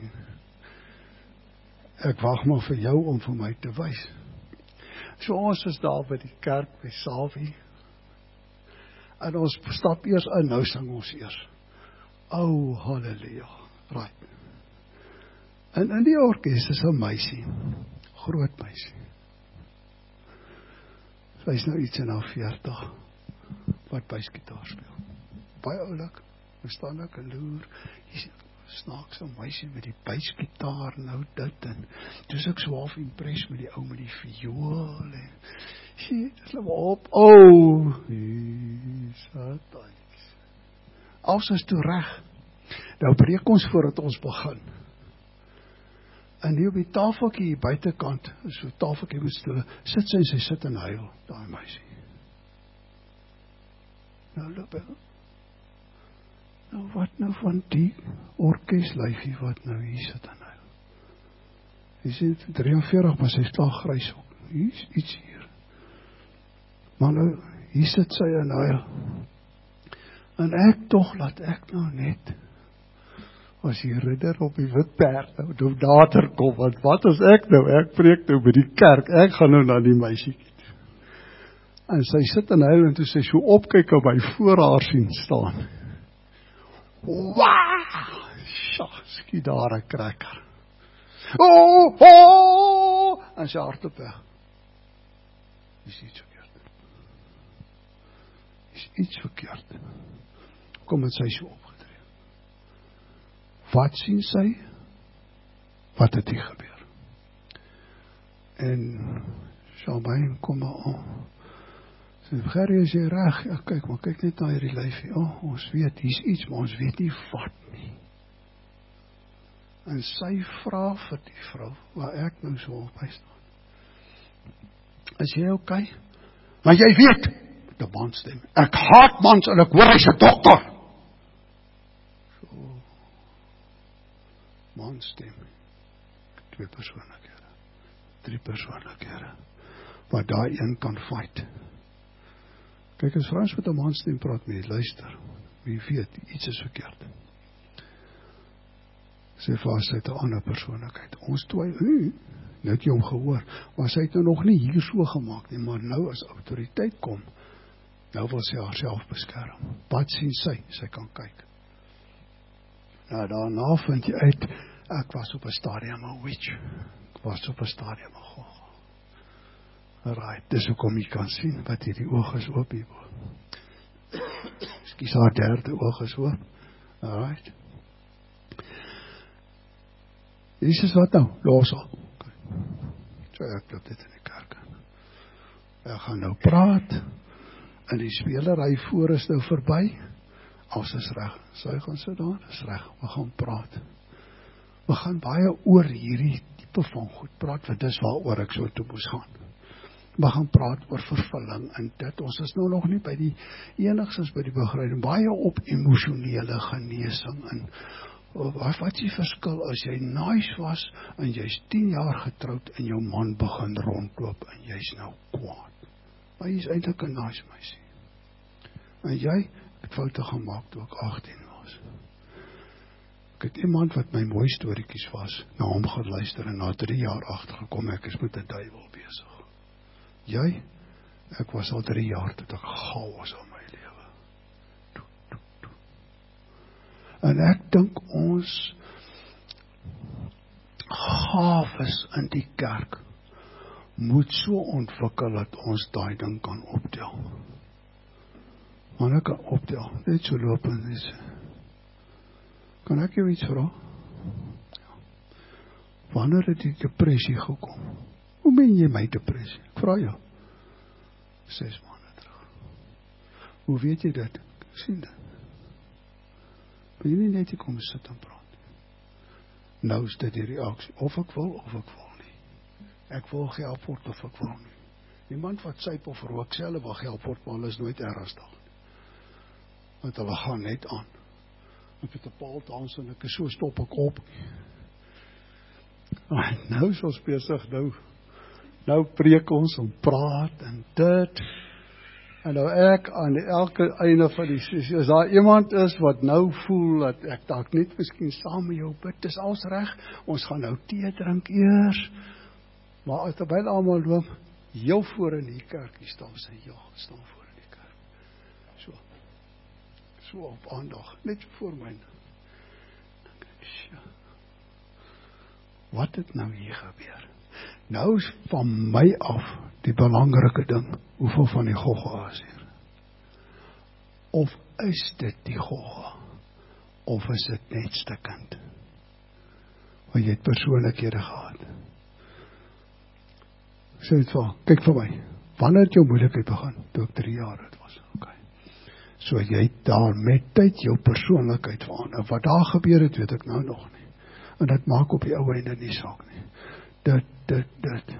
Ek wag maar vir jou om vir my te wys. So ons is daar by die kerk by Salwie. En ons stap eers in, nou sing ons eers. O, halleluja. Right. En in die orkes is 'n meisie, groot meisie. Sy is nou iets in haar veertig, wat basgitaar speel. Baie oulik, staan ek en loer, hier snaaks 'n meisie met die basgitaar, nou dit, en dus ek so half impress met die ou met die viool, en sy, dis nou op, o, satans. Als is toe reg. Nou breek ons voordat ons begin. En hier op die tafeltjie hier buitekant, so tafeltjie met stoele, sit sy en sy sit en huil, daai meisie. Nou loop ek. Nou wat nou van die orkeslyfie wat nou hier sit en huil. Hy sê drie en veertig, maar sy is klaar grys ook. Hier is iets hier. Maar nou, hier sit sy en huil. En ek tog laat ek nou net as die ridder op die wit perd nou nou nader kom, want wat is ek nou? Ek preek nou by die kerk, ek gaan nou na die meisie. En sy sit en huil, en toe sy so opkyk op my voor haar sien staan. Waaah! Sjag, skiet daar 'n krekker. Oh, oh! En sy hardloop weg. Is iets verkeerd. Is iets verkeerd. Kom het sy so opgetree. Wat sien sy? Wat het hier gebeur? En Charmaine kom maar aan. Sy sê, Gerrie, is jy reg? Ja, kyk, maar kyk net na hierdie lyfie. Oh, ons weet, hier's iets, maar ons weet nie wat nie. En sy vra vir die vrou, waar ek nou so op by staan. Is jy okay? Maar jy weet, met 'n manstem, ek haat mans en ek hoor hy's 'n dokter. So, manstem, twee persoonlikhede, drie persoonlikhede, waar daai een kan fight. Kyk, as vrouens met 'n manstem praat met, luister, wie weet, iets is verkeerd. Sy vas uit 'n ander persoonlikheid. Ons twee, u, nou het jy hom gehoor, maar sy het nou nog nie hier so gemaak nie, maar nou as autoriteit kom, nou wil sy haarself beskerm. Wat sien sy? Sy kan kyk. Nou daarna vind jy uit, ek was op 'n stadium 'n witch. Ek was op 'n stadium 'n goh. Right, dis hoekom jy kan sien wat hierdie oog is oop hier. Skus, haar derde oog is oop. Alright. Jesus, wat nou? Los al. Okay. So ek loop dit in die kerk. Ek gaan nou praat, en die spelery voor is nou verby. Als is reg, sy gaan sit daar, is reg, we gaan praat. We gaan baie oor hierdie tipe van goed praat, want dis waaroor ek so toe moes gaan. We gaan praat oor vervulling en dit, ons is nou nog nie by die enigstens by die begryding, baie op emosionele genesing en Wat is die verskil as jy nice was en jy's tien jaar getroud en jou man begin rondloop en jy's nou kwaad. Maar jy is eintlik 'n nice meisie. En jy het foute gemaak toe ek agttien was. Ek het iemand wat my mooi storieetjies was, na hom gaan luister en na drie jaar agtergekom ek is met 'n duiwel besig. Jy, ek was al drie jaar toe ek chaos in my lewe. Toe, toe, toe. En ek dink ons gawes in die kerk moet so ontwikkel dat ons daai ding kan optel. Maar ek kan optel, net so loop en dis. Kan ek jou iets vra? Ja. Wanneer het die depressie gekom? Hoe meen jy my depressie? Ek vra jou. Ses maande terug. Hoe weet jy dit? Ek sien dit. Ben jy nie net hier kom sit en praat? Nou is dit die reaksie. Of ek wil, of ek wil nie. Ek wil gehelp word, of ek wil nie. Niemand wat syp of rook, sê hulle wil gehelp word, maar hulle is nooit ernstig. Want hulle gaan net aan. Ek het 'n paal dans en ek is so stop ek op. En nou is ons besig, nou, nou preek ons en praat en dit. En nou ek aan elke einde van die sessie, as daar iemand is wat nou voel dat ek dalk net miskien saam met jou bid, dis alles reg, ons gaan nou tee drink eers. Maar terwyl almal loop, heel voor in die kerk, hier staan sy, ja, staan voor in die kerk. So. So op aandag, net voor my. Wat het nou hier gebeur? Nou is van my af die belangrike ding, hoeveel van die gogga is hier? Of is dit die gogga? Of is dit net stikkend? Want jy het persoonlikhede gehad. Sê dit vir, kyk vir my, wanneer het jou moeilikheid begin? Toe ek drie jaar het was, oké. Okay. So jy het daar met tyd jou persoonlikheid verander. Wat daar gebeur het, weet ek nou nog nie. En dit maak op die ou einde nie saak nie. Dit, dit, dit.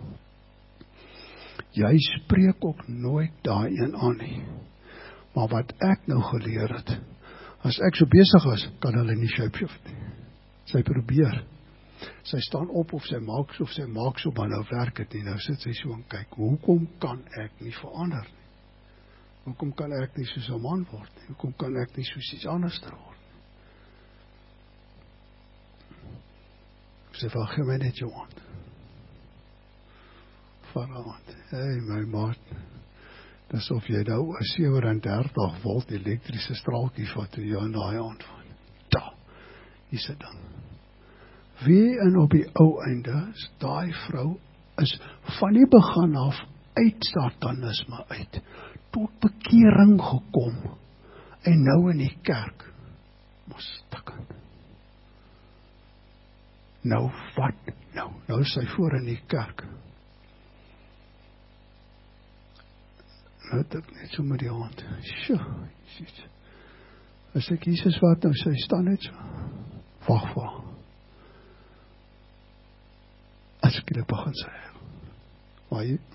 Jy spreek ook nooit daai een aan nie. Maar wat ek nou geleer het, as ek so besig is, kan hulle nie shapeshift nie. Sy probeer. Sy staan op of sy maak so, of sy maak so, maar nou werk het nie. Nou sit sy so en kyk, hoekom kan ek nie verander nie? Hoekom kan ek nie soos 'n man word nie? Hoekom kan ek nie soos iets anders word nie? Sy vraag, gee my net jou hand. Vanavond, hey my maat, dis of jy nou 'n sewendertig volt elektriese straaltjie vat toe jy in daai hand van. Da, hier sit dan. Wie en op die ou einde, daai vrou is van die begin af uit satanisme uit, tot bekering gekom, en nou in die kerk, mos stikkend. Nou wat? Nou, nou is sy voor in die kerk. Nou het ek net so met die hand, sjo, Jesus. As ek Jesus wat nou, sy staan net so, wacht, wacht. As ek die begin sy, maar jy,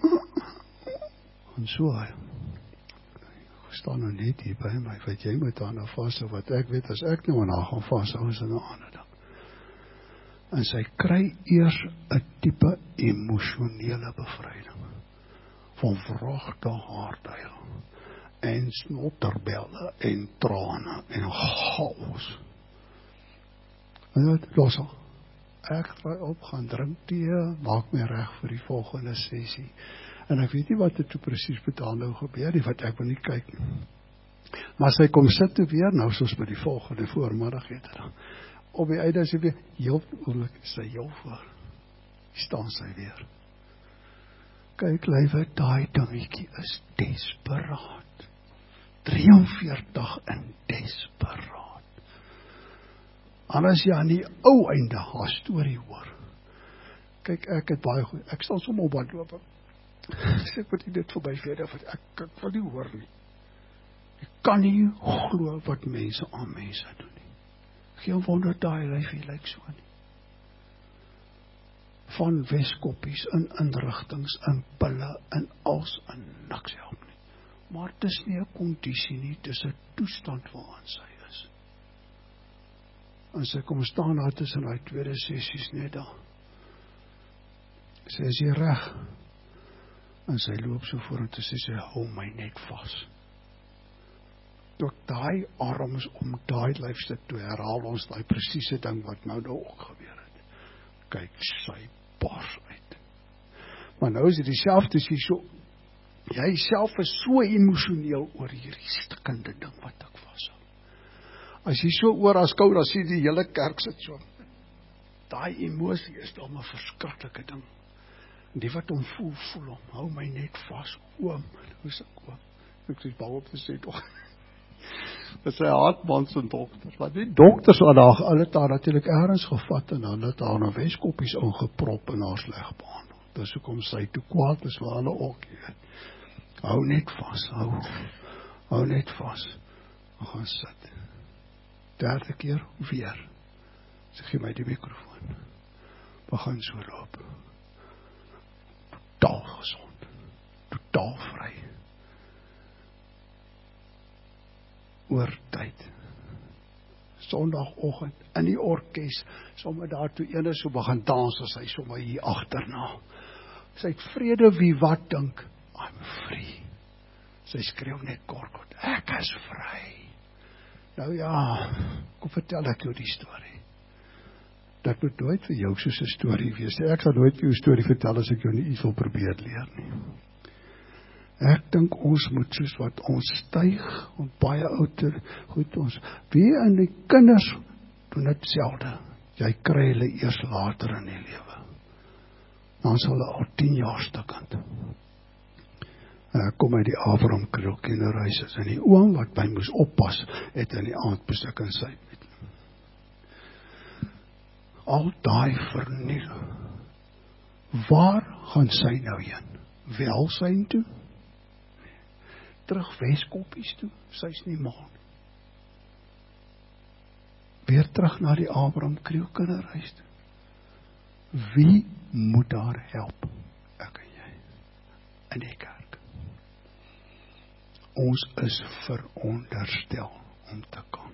en so, ek staan nou net hier by my, wat jy moet aan nou vast, wat ek weet, as ek nou aan haar gaan vast, dan is dit nou ander ding. En sy kry eers 'n tipe emosionele bevryding, van vragte haarduil, en snotterbelle, en trane, en chaos. En dit, los al. Ek draai op, gaan drink tee, maak my reg vir die volgende sessie. En ek weet nie wat dit toe presies met haar nou gebeur, die wat ek wil nie kyk nie. Maar sy kom sit toe weer, nou soos by die volgende voormiddag het dan. Op die einde sy weer, heel oorlik is sy heel voor. Staan sy weer. Kyk, lywe, daai dingetjie is desperaat. drieënveertig en desperaat. Anders jy aan die ou einde haar storie hoor. Kyk, ek het baie goed, ek sal som op wat loop. Sê ek moet nie dit voorbij verder, want ek, ek wil nie hoor nie. Ek kan nie glo wat mense aan mense doen nie. Geen wonder daai lyfie lyk so nie. Van weskoppies, in inrigtings, in pille, in als, in niks help nie. Maar het is nie 'n kondisie nie, het is 'n toestand waarin sy is. En sy kom staan daar tussen die tweede sessies net daar. Sy is hier reg. En sy loop so vorentoe, sy sê, hou my net vas. Toe ek daai arms om daai lyfstuk toe herhaal ons daai presiese ding wat nou nou ook gebeur het. Kyk, sy bars uit. Maar nou is dit dieselfde, as jy so, jy self is so emosioneel oor hierdie stikkende ding wat ek vashou. As jy so oor as kou, dan sien die hele kerk sit so. Daai emosie is dan 'n verskriklike ding. Die wat hom voel, voel hom, hou my net vas, oom, hoe is ek oom? Ek sê, bou op te sê toch. Dit is sy hartmans en dokters, want die dokters had daar, hulle het daar natuurlijk ergens gevat, en hulle het daar na weskoppies ingeprop in haar slegbaan. Dis hoekom sy toe kwaad is, waar hulle ook, jy. Hou net vas, hou, hou net vas, en gaan sit. Derde keer, weer, sy gee my die microfoon, begin so loop. Totaal gezond, totaal vry. Oor tyd. Sondagoggend in die orkes, sommer daartoe ene so begin dans, as hy sommer hier agterna. Sy het vrede wie wat dink, I'm free. Sy skreeu net kort, ek is vry. Nou ja, kom vertel ek jou die storie. Dat moet nooit vir jou soos 'n storie wees. Ek sal nooit vir jou storie vertel as ek jou nie iets wil probeer leer nie. Ek dink ons moet soos wat ons styg, ons baie ouder, goed ons, wie in die kinders doen dit selde. Jy kry hulle eers later in die lewe. Dan sal hulle al tien jaar stukkend. Ek kom uit die Abraham Kriel kinderhuis, en die oom wat my moes oppas, het in die aand besoek in sy met. Al daai verniel, waar gaan sy nou heen? Welsyn toe? Terug Weskoppies toe? Sy is nie maan. Weer terug na die Abraham Kriel kinderhuis toe. Wie moet daar help? Ek en jy. In die kerk. Ons is veronderstel om te kan.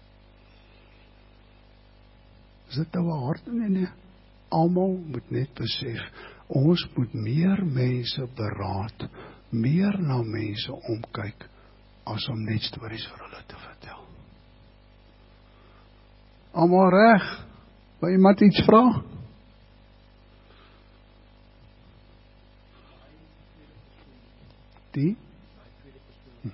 Is dit nou 'n hart in nie? Almal moet net besef, ons moet meer mense beraad, meer na mense omkyk, as om net stories vir hulle te vertel. Almal reg? Wil iemand iets vra? Die? Hm.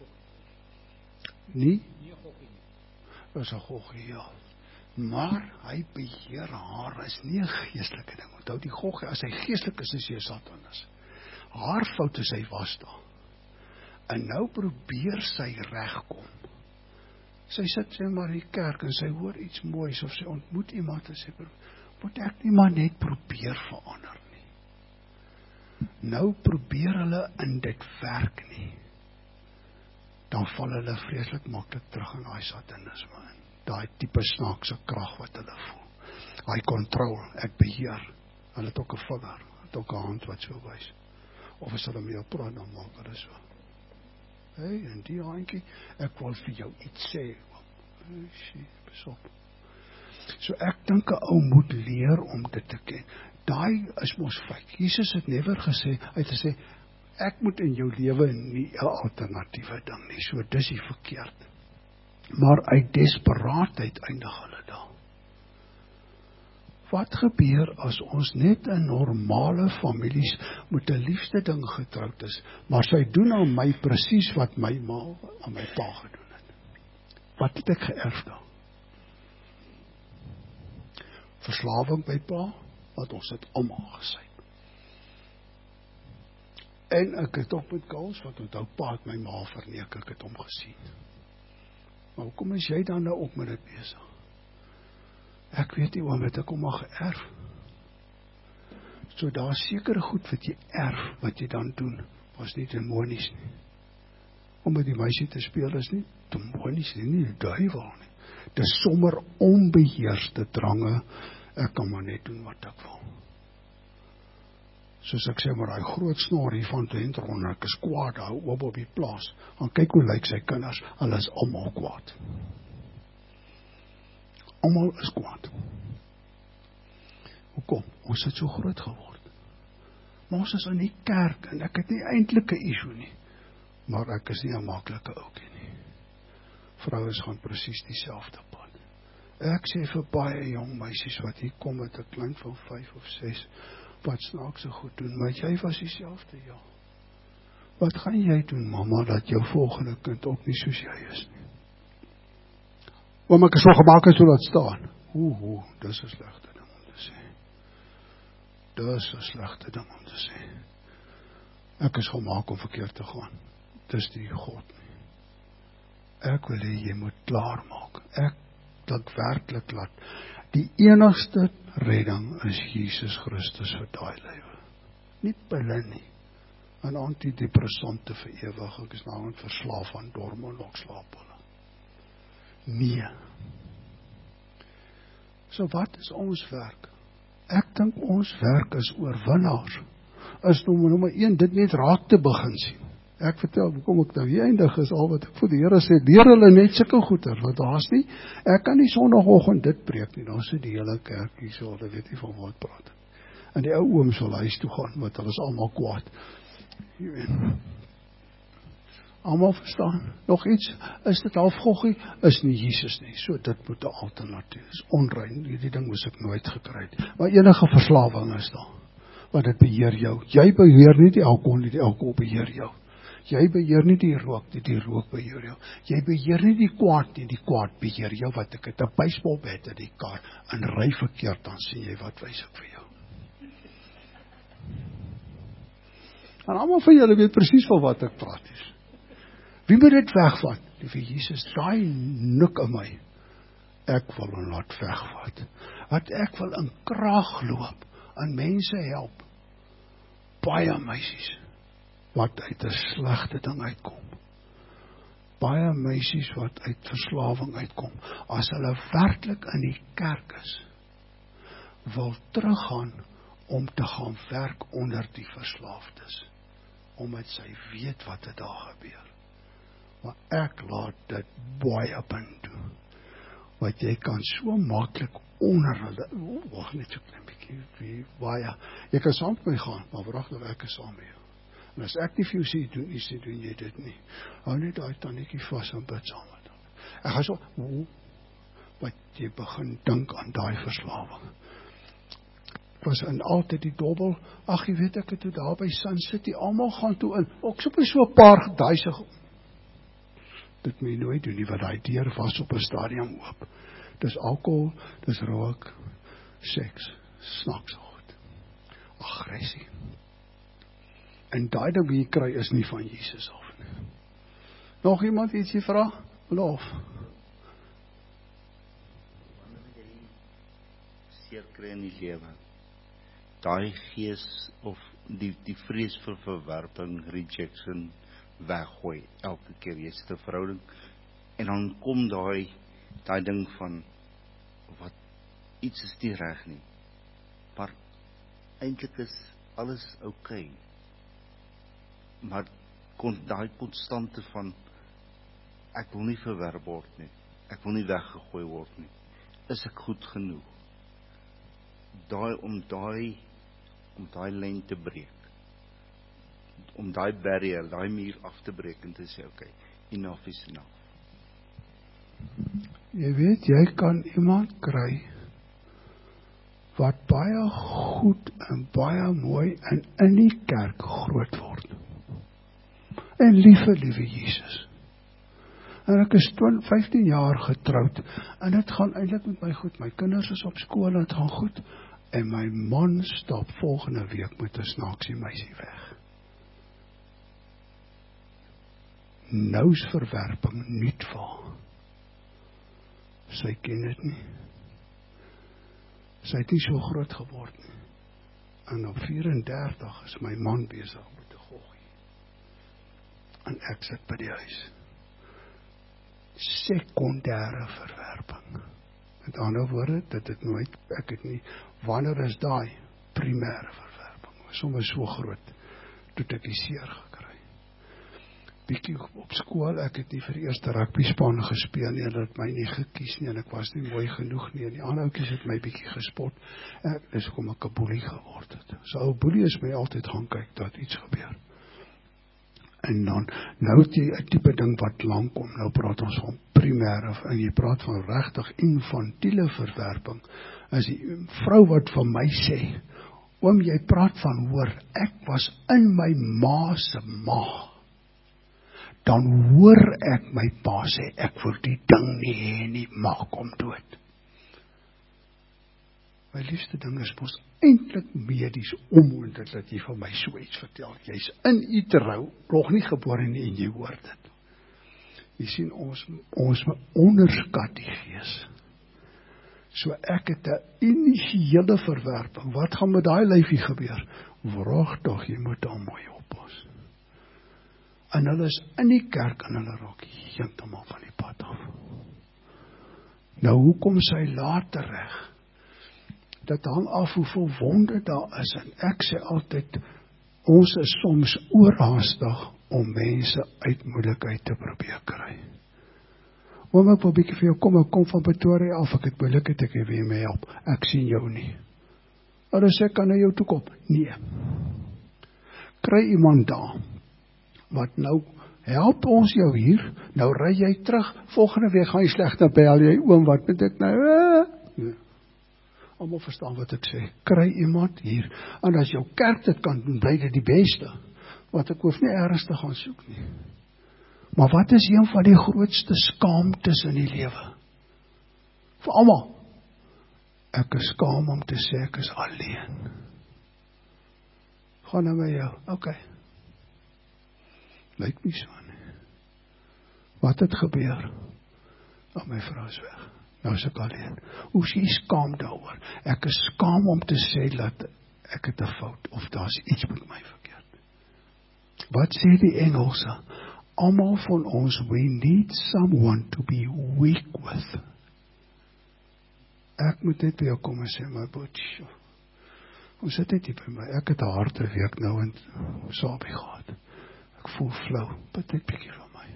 Nie? Dat is 'n goggie, ja. Maar hy beheer haar, is nie 'n geestelike ding. Onthou die goggie, as hy geestelik is, is hy Satanas. Haar fout is hy was daar. En nou probeer sy regkom. Sy sit sy maar in die kerk en sy hoor iets moois, of sy ontmoet iemand en sy moet ek nie maar net probeer verander nie. Nou probeer hulle in dit werk nie. Dan val hulle vreeslik maklik terug in daai satanisme in. Daai tipe snaakse krag wat hulle voel. Daai kontrol, ek beheer. Hulle het ook 'n vinger, het ook 'n hand wat so wys. Of as hulle met jou praat, dan maak hulle so. Hey, en die handjie, ek wil vir jou iets sê. Hey, shit, pas op. So ek dink 'n ou moet leer om dit te ken. Daai is mos feit. Jesus het never gesê, hy het gesê, ek moet in jou lewe nie 'n alternatiewe ding nie. So dis die verkeerd. Maar uit desperaatheid eindig hulle daar. Wat gebeur as ons net in normale families met 'n liefste ding getroud is, maar sy doen aan my presies wat my ma aan my pa gedoen het? Wat het ek geërf daar? Verslawing by pa, wat ons het almal gesê. En ek het ook met girls, wat onthou pa het my ma verneek, ek het hom gesien. Maar hoekom is jy dan nou ook met dit besig? Ek weet nie, oom, het ek hom maar geërf. So daar is sekere goed wat jy erf, wat jy dan doen, was nie demonies nie. Om met die meisie te speel is nie demonies nie, nie die duivel nie. Dis sommer onbeheerste drange, ek kan maar net doen wat ek wil. Soos ek sê, maar die groot snor hier van Tentron, ek is kwaad, hou op op die plaas, en kyk hoe lyk sy kinders, hulle is almal kwaad. Almal is kwaad. Hoekom? Ons het so groot geword. Maar ons is in die kerk, en ek het nie eintlik 'n issue nie. Maar ek is nie 'n maklike oukie nie. Vrouens gaan presies dieselfde pad. Ek sê vir baie jong meisies wat hier kom met 'n klein van vyf of ses, wat snaakse goed doen, maar jy was dieselfde, ja. Wat gaan jy doen, mamma, dat jou volgende kind ook nie soos jy is nie? Oom, ek is so gemaak het so laat staan. Oeh, oeh, dis 'n slegte ding om te sê. Dis 'n slegte ding om te sê. Ek is gemaak om verkeerd te gaan. Dis die God nie. Ek wil hê jy moet klaarmaak. Ek dat werklik laat. Die enigste redding is Jesus Christus vir daai lewe. Nie pille nie. En antidepressante vir ewig. Ek is nou verslaaf aan Dormolok slaaphulle. Nee. So wat is ons werk? Ek dink ons werk is oorwinnaars. Is nou nommer een, dit net raak te begin sien. Ek vertel, hoekom ek nou hier eindig is al wat ek vir die Here sê, leer hulle net sulke goeie, want daar's nie, ek kan nie sonnagoggend dit preek nie, dan sê die hele kerk hier so, hulle weet nie van wat praat. En die ou ooms wil huis toe gaan, want hulle is almal kwaad. Jy weet. Almal verstaan, nog iets, is dit half goggie, is nie Jesus nie, so dit moet 'n alternatief, is onrein, hierdie ding moes ek nooit gekry het, maar enige verslawing is daar, want dit beheer jou, jy beheer nie die alkohol nie, die alkohol beheer jou, jy beheer nie die rook nie, die rook beheer jou, jy beheer nie die kwaad nie, die kwaad beheer jou, wat ek het 'n baseballbat in die kar, en ry verkeerd, dan sien jy wat wys ek vir jou. En almal van julle weet presies van wat ek praat is. Wie moet dit wegvat? Liewe Jesus, daai nik in my. Ek wil hom laat wegvat. Want ek wil in krag loop, en mense help. Baie meisies, wat uit 'n slegte ding uitkom. Baie meisies wat uit verslawing uitkom. As hulle werklik in die kerk is, wil teruggaan om te gaan werk onder die verslaafdes. Omdat sy weet wat het daar gebeur. Maar ek laat dit baie punt doen. Want jy kan so maklik onder hulle, oh, wacht net so klein bykie, wie, baie, jy kan saam met my gaan, maar wrachtig ek is saam met jou. En as ek nie vir jou sê, doen, sê, doen jy dit nie. Hou net daai tannetjie vas en bid saam met hom. Ek gaan so, oh, wat jy begin dink aan daai verslawing. Was in altyd die dobbel, ag jy weet ek het toe daar by Sun City, almal gaan toe in, ook so by so 'n paar duisig, dit moet jy nooit doen nie, want die deur was op 'n stadium oop, dis alkohol, dis rook, seks, snakse goed, aggressie, en daai ding wie jy kry is nie van Jesus af nie. Nog iemand ietsie vra? Lof. Wanneer jy seer kry in die lewe, daai gees of die, die vrees vir verwerping, rejection, weggooi, elke keer jy sit 'n verhouding, en dan kom daai, daai ding van, wat, iets is nie reg nie, maar, eintlik is alles oukei, maar, kon, daai konstante van, ek wil nie verwerp word nie, ek wil nie weggegooi word nie, is ek goed genoeg, daai, om daai, om daai lyn te breek, om daai barrier, daai muur af te breek en te sê, okay, enough is enough. Jy weet, jy kan iemand kry, wat baie goed en baie mooi en in die kerk groot word. En liewe, liewe Jesus. En ek is vyftien jaar getroud, en dit gaan eintlik met my goed, my kinders is op skool, en dit gaan goed, en my man stap volgende week met 'n snaaksie meisie weg. Nou's verwerping niet vir. Sy ken dit nie. Sy het nie so groot geword nie. En op vyf en dertig is my man besig met 'n goggie. En ek sit by die huis. Sekondêre verwerping. Met ander woorde, dit het nooit, ek het nie, wanneer is daai primêre verwerping? Soms so groot, toe ek die seer gekry. bietjie op skool, ek het nie vir die eerste rugbyspan gespeel nie, hulle het my nie gekies nie, en ek was nie mooi genoeg nie, en die ander ouetjies het my bietjie gespot, en ek is hoekom ek 'n boelie geword het. So 'n boelie is my altyd gaan kyk, dat iets gebeur. En dan, nou die tipe ding wat lang kom, nou praat ons van primêre, en jy praat van regtig infantiele verwerping, as die vrou wat van my sê, oom, jy praat van hoor, ek was in my ma se maag, dan hoor ek my pa sê, ek wil die ding nie hê nie, maak hom dood. My liefste ding is mos eintlik medies onmoontlik dat jy van my so iets vertel. Jy's in utero, nog nie gebore nie en jy hoor dit. Jy sien, ons, ons onderskat die gees. So ek het 'n initiële verwerping. Wat gaan met daai lyfie gebeur? Wragtig, jy moet daar mooi oppas. En hulle is in die kerk en hulle raak heeltemal van die pad af. Nou, hoe kom sy later reg? Dit hang af hoeveel wonde daar is. En ek sê altyd, ons is soms oorhaastig om mense uit moeilikheid te probeer kry. Oom, ek wil bietjie vir jou kom, ek kom van Pretoria af, ek het moeilikheid, ek wil jy my help. Ek sien jou nie. Hulle sê, kan na jou toe kom? Nee. Kry iemand daar, wat nou, help ons jou hier, nou ry jy terug, volgende week gaan jy sleg, dan bel jy, oom, wat moet ek nou? Nee. Almal verstaan wat ek sê, kry iemand hier, en as jou kerk dit kan doen, bly dit die beste, want ek hoef nie ergens te gaan soek nie. Maar wat is een van die grootste skaamtes in die lewe? Vir almal. Ek is skaam om te sê ek is alleen. Gaan nou met jou, ok. Lyk nie so nie. Wat het gebeur? Oh, my vrou is weg. Nou is ek alleen. Hoe is jy skaam daaroor? Ek is skaam om te sê dat ek het 'n fout, of daar is iets met my verkeerd. Wat sê die Engelse? Almal van ons, we need someone to be weak with. Ek moet net by jou kom en sê, my boetjie, hoe sit dit hier by my? Ek het 'n harde week nou en Sabie gehad. Ek voel flou, bid net bietjie vir my.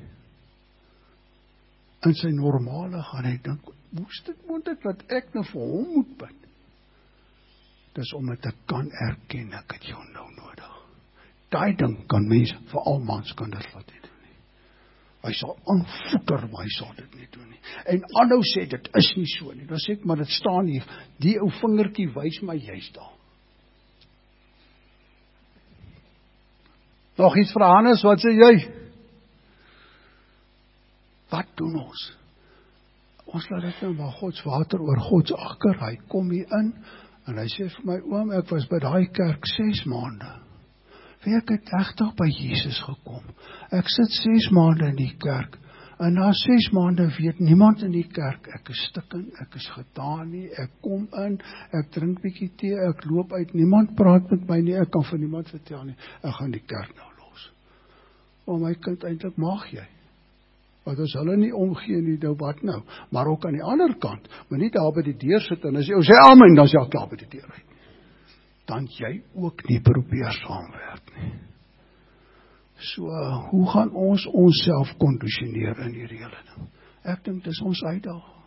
In sy normale gaan hy dink, hoe is dit moontlik dat ek nou vir hom moet bid? Dis omdat ek kan erken, ek het jou nou nodig. Daai ding kan mense, vir al mans kan dit wat nie doen nie. Hy sal aanvoeter, maar hy sal dit nie doen nie. En aanhou sê, dit is nie so nie. Dan sê ek, maar dit staan hier, die ou vingertjie wys my juist daar. Nog iets vir Hannes, wat sê jy? Wat doen ons? Ons laat dit nou maar Gods water oor Gods akker, hy kom hier in, en hy sê vir my, oom, ek was by daai kerk ses maande. Ek het regtig by Jesus gekom. Ek sit ses maande in die kerk, en na ses maande weet niemand in die kerk, ek is stikken, ek is gedaan nie, ek kom in, ek drink bietjie tee, ek loop uit, niemand praat met my nie, ek kan vir niemand vertel nie, ek gaan die kerk nou los. Maar my kind, eintlik mag jy. Want as hulle nie omgee nie, nou wat nou? Maar ook aan die ander kant, maar nie daar by die deur sit, en as jy sê amen, dan is jy al klaar by die deur uit. Dan jy ook nie probeer saamwerk nie. So, hoe gaan ons onsself kondisioneer in hierdie hele ding? Ek dink dis ons uitdaging.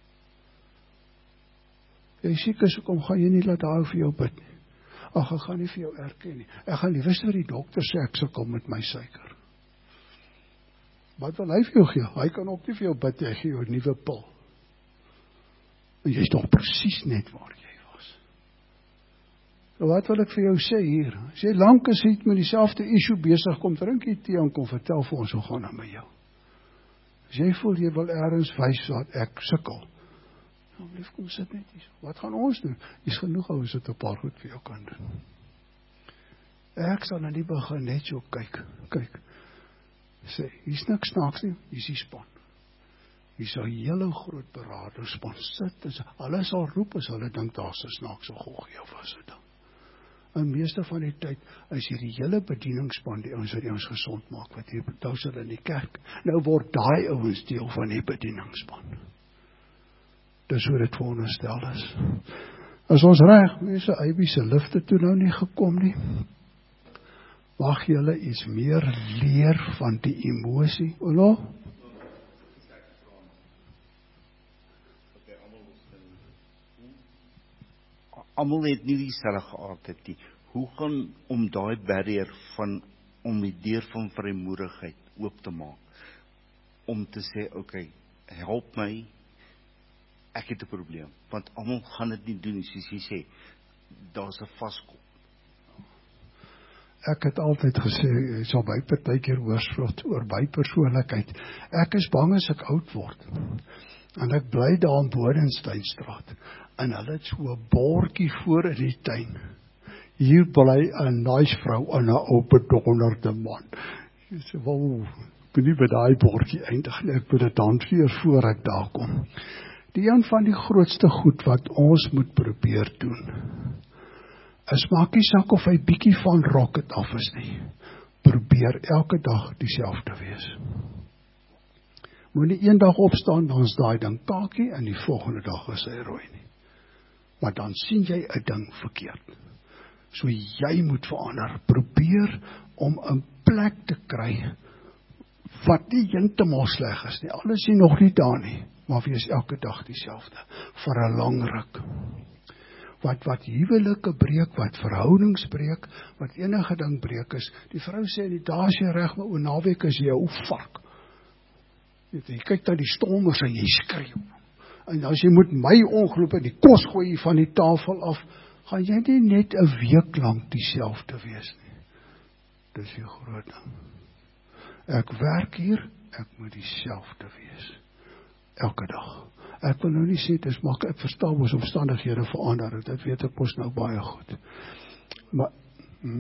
Jy siek is, kom gaan jy nie laat hou vir jou bid nie. Ag, ek gaan nie vir jou erken nie. Ek gaan liewes vir die dokter sê ek sukkel met my suiker. Wat wil hy vir jou gee? Hy kan ook nie vir jou bid, hy gee jou 'n nuwe pil. En jy is toch presies net waar jy was. So wat wil ek vir jou sê hier? As jy lank is met dieselfde issue besig, kom drink jy tee en kom vertel vir ons hoe gaan dit met jou. As jy voel jy wil ergens wys wat ek sukkel, dan lief kom sit net hier. Wat gaan ons doen? Dis genoeg ou as dit 'n paar goed vir jou kan doen. Ek sal aan die begin net so kyk, kyk. Sê, hier's niks snaaks nie, hier's die span. Hier's 'n hele groot beradingspan sit, en hulle sal roep as hulle dink daar's 'n snaakse goggie of as dit. En meeste van die tyd is hier die hele bedieningspan die ouens wat die ons gesond maak, wat hier betous hulle in die kerk. Nou word daai ouens deel van die bedieningspan. Dis hoe dit veronderstel is. As ons reg, mense Eybie se lifte toe nou nie gekom nie. Mag julle iets meer leer van die emosie, Olo? Almal het nie dieselfde geaardheid nie. Hoe gaan om daai barrier van om die deur van vrymoedigheid oop te maak, om te sê, okay, help my, ek het 'n probleem, want almal gaan dit nie doen, soos jy sê, daar's 'n vaskop. Ek het altyd gesê, jy sal by partykeer hoorspot oor bypersoonlikheid. Ek is bang as ek oud word. En ek bly daar in Bodensteinstraat. En hulle het so 'n bordjie voor in die tuin. Hier bly 'n nice vrou en 'n ou bedonderde man. Jy sê, wow, ek moet nie by daai bordjie eindig nie, ek moet dit hanteer voor ek daar kom. Die een van die grootste goed wat ons moet probeer doen, is maak nie saak of hy bietjie van rocket af is nie. Probeer elke dag dieselfde wees. Moenie een dag opstaan, dan is daai ding kakie, en die volgende dag is hy rooi nie. Maar dan sien jy 'n ding verkeerd. So jy moet verander. Probeer om 'n plek te kry wat nie heeltemal sleg is nie. Alles is nog nie daar nie, maar wees elke dag dieselfde vir 'n lang ruk. Wat wat huwelike breek, wat verhoudings breek, wat enige ding breek is. Die vrou sê, die daar is jy reg, maar oor naweek is jy 'n vark. Jy kyk na die stormers en jy skreeu. En as jy moet my ongeloop en die kos gooi van die tafel af, gaan jy nie net 'n week lank dieselfde wees nie. Dis die groot ding. Ek werk hier, ek moet dieselfde wees. Elke dag. Ek wil nou nie sê, dis maak, ek verstaan ons omstandighede verander, dit weet ek mos nou baie goed. Maar, hm?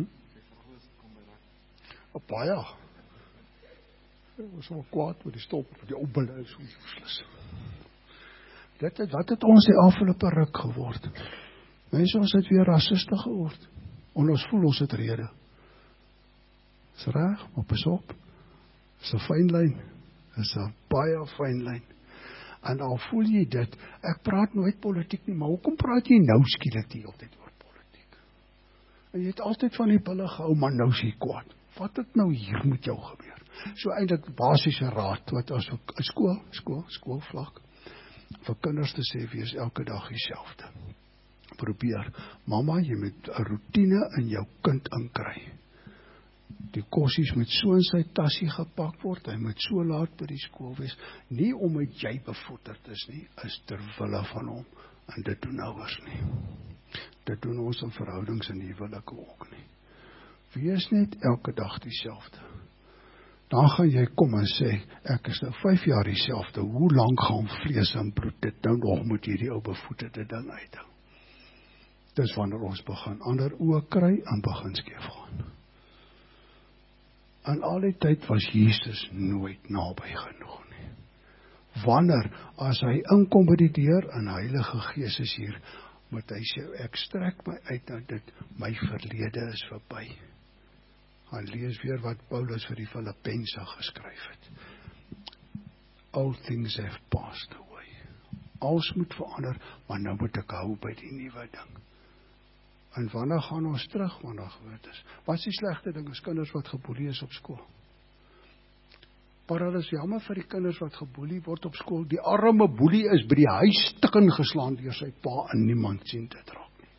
Baie. Ek was so kwaad met die stop, die opbele is so useless. Dit het, wat het ons die afgelope ruk geword? Mense, ons het weer rassistig geword. En ons voel ons het rede. Is reg, maar pas op. Is 'n fyn lyn. Is 'n baie fyn lyn. En al voel jy dit, ek praat nooit politiek nie, maar hoekom praat jy nou skielik die hele tyd oor politiek? En jy het altyd van die pille gehou, maar nou is jy kwaad. Wat het nou hier met jou gebeur? So eintlik basiese raad, wat as skool, skool, skoolvlak, vir kinders te sê, wees elke dag dieselfde. Probeer, mamma, jy moet 'n roetine in jou kind inkry. Die kossies moet so in sy tassie gepak word, hy moet so laat by die skool wees, nie omdat jy bevoederd is nie, is ter wille van hom, en dit doen ouers nie. Dit doen ons in verhoudings en huwelike ook nie. Wees net elke dag dieselfde. Dan gaan jy kom en sê, ek is nou vyf jaar dieselfde, hoe lang gaan vlees en bloed dit nou nog moet hierdie ou bevoederde ding uithou? Dis wanneer ons begin ander oë kry en begin skeef gaan. En al die tyd was Jesus nooit naby genoeg nie. Wanneer, as hy inkom by die deur en Heilige Gees is hier, moet hy sê, ek strek my uit dat dit my verlede is verby. Gaan lees weer wat Paulus vir die Filippense geskryf het. All things have passed away. Alles moet verander, maar nou moet ek hou by die nuwe ding. En wanneer gaan ons terug, wanneer geweet is? Wat is die slegte ding, is kinders wat geboelie is op skool? Maar hulle is jammer vir die kinders wat geboelie word op skool. Die arme boelie is by die huis stikken geslaan deur sy pa en niemand sien dit raak nie.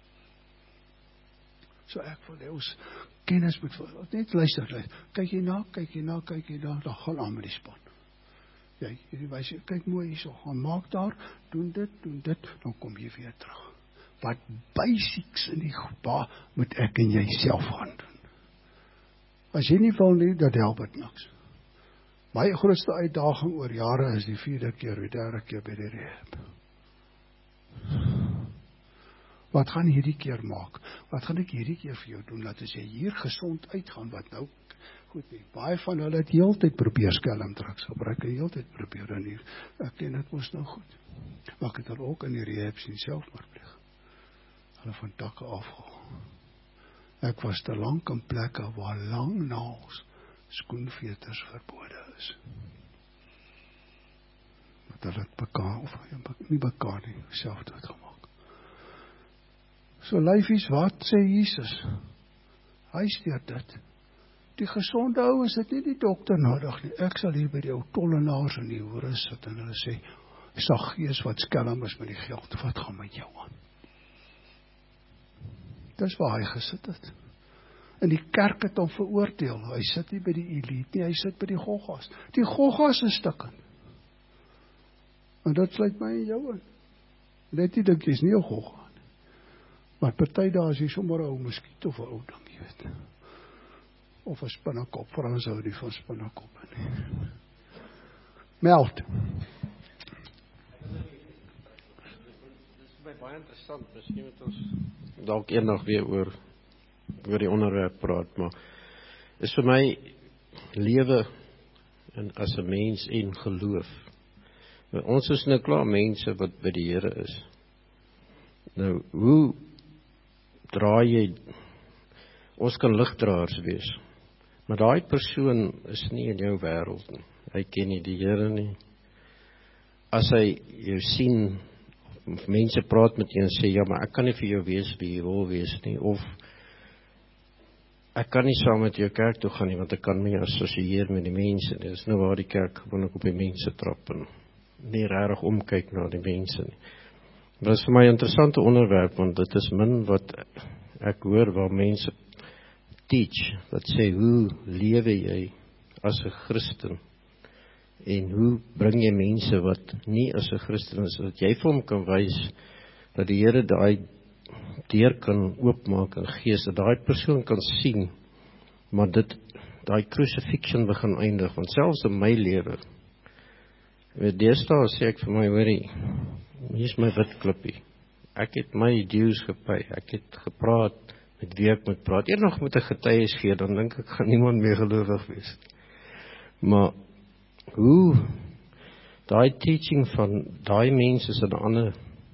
So ek wil hê ons kennis moet, net luister, luister. Kyk jy na, kyk jy na, kyk jy na, dan gaan aan met die span. Jy, jy wys, kyk mooi hierso, gaan maak daar, doen dit, doen dit, dan kom jy weer terug. Wat basics in die gebaar moet ek en jy self gaan doen. As jy nie wil nie, dat help het niks. My grootste uitdaging oor jare is die vierde keer, die derde keer by die rehab. Wat gaan hierdie keer maak? Wat gaan ek hierdie keer vir jou doen? Laat as jy hier gesond uitgaan, wat nou goed nie. Baie van hulle het heeltyd probeer skelmdrugs gebruik, en heeltyd probeer in hier. Ek ken dit mos nou goed. Maar ek het hulle ook in die rehab sien selfmoord pleeg. Hulle van takke afgehaal. Ek was te lank in plekke waar lang naals skoenveters verbode is. Wat hulle het mekaar, of nie mekaar nie, self doodgemaak. So lyfies, wat sê Jesus? Hy steur dit. Die gesonde ouens het nie die dokter nodig nie. Ek sal hier by die ou tollenaars en die hoere sit en hulle sê, Saggeus wat skelm is met die geld, wat gaan met jou aan? Dis waar hy gesit het. En die kerk het hom veroordeel. Hy sit nie by die elite nie, hy sit by die goggas. Die goggas is stikkend. En dit sluit my en jou in. Net nie dink jy is nie 'n gogga nie. Maar party daar is jy sommer 'n ou muskiet of 'n ou ding, jy weet. Of 'n spinnekop, Frans hou die van spinnekoppe nie. Meld. Dit is baie interessant, miskien moet ons dalk eendag weer oor oor die onderwerp praat, maar is vir my lewe en as 'n mens en geloof. Nou, ons is nou klaar mense wat by die Here is. Nou, hoe draai jy, ons kan ligdraers wees, maar daai persoon is nie in jou wêreld nie. Hy ken nie die Here nie. As hy jou sien, of mense praat met jou en sê, ja, maar ek kan nie vir jou wees wie jy wil wees nie, of ek kan nie saam met jou kerk toe gaan nie, want ek kan my assosieer met die mense. Dit is nou waar die kerk gewoonlik op die mense trap en nie regtig omkyk na die mense nie. Dit is vir my 'n interessante onderwerp, want dit is min wat ek hoor waar mense teach, wat sê, hoe lewe jy as 'n Christen? En hoe bring jy mense wat nie as 'n Christen is, dat jy vir hom kan wys, dat die Here daai deur kan oopmaak in gees, dat daai persoon kan sien, maar dit, daai crucifixion begin eindig, want selfs in my lewe, weet deesdae sê ek vir my, hoorie, hier is my wit klippie, ek het my dues gepay, ek het gepraat met wie ek moet praat, eer nog moet ek getuies gee, dan dink ek, gaan niemand meer gelowig wees. Maar, hoe, daai teaching van, daai mense is 'n ander,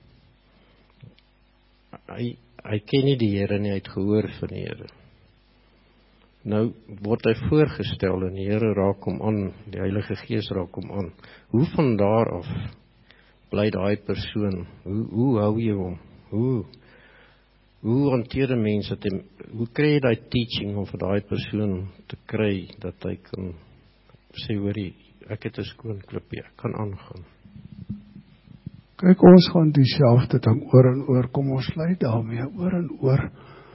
hy, hy ken nie die Here nie, hy het gehoor van die Here. Nou word hy voorgestel en die Here raak hom aan, die Heilige Gees raak hom aan. Hoe van daar af bly daai persoon? Hoe, hoe hou jy hom? Hoe, hoe hanteer 'n mens dat hy, hoe kry jy daai teaching om vir daai persoon te kry, dat hy kan sê, hoorie, ek het 'n skoon klippie, ek kan aangaan. Kyk, ons gaan dieselfde ding oor en oor, kom ons lei daarmee, oor en oor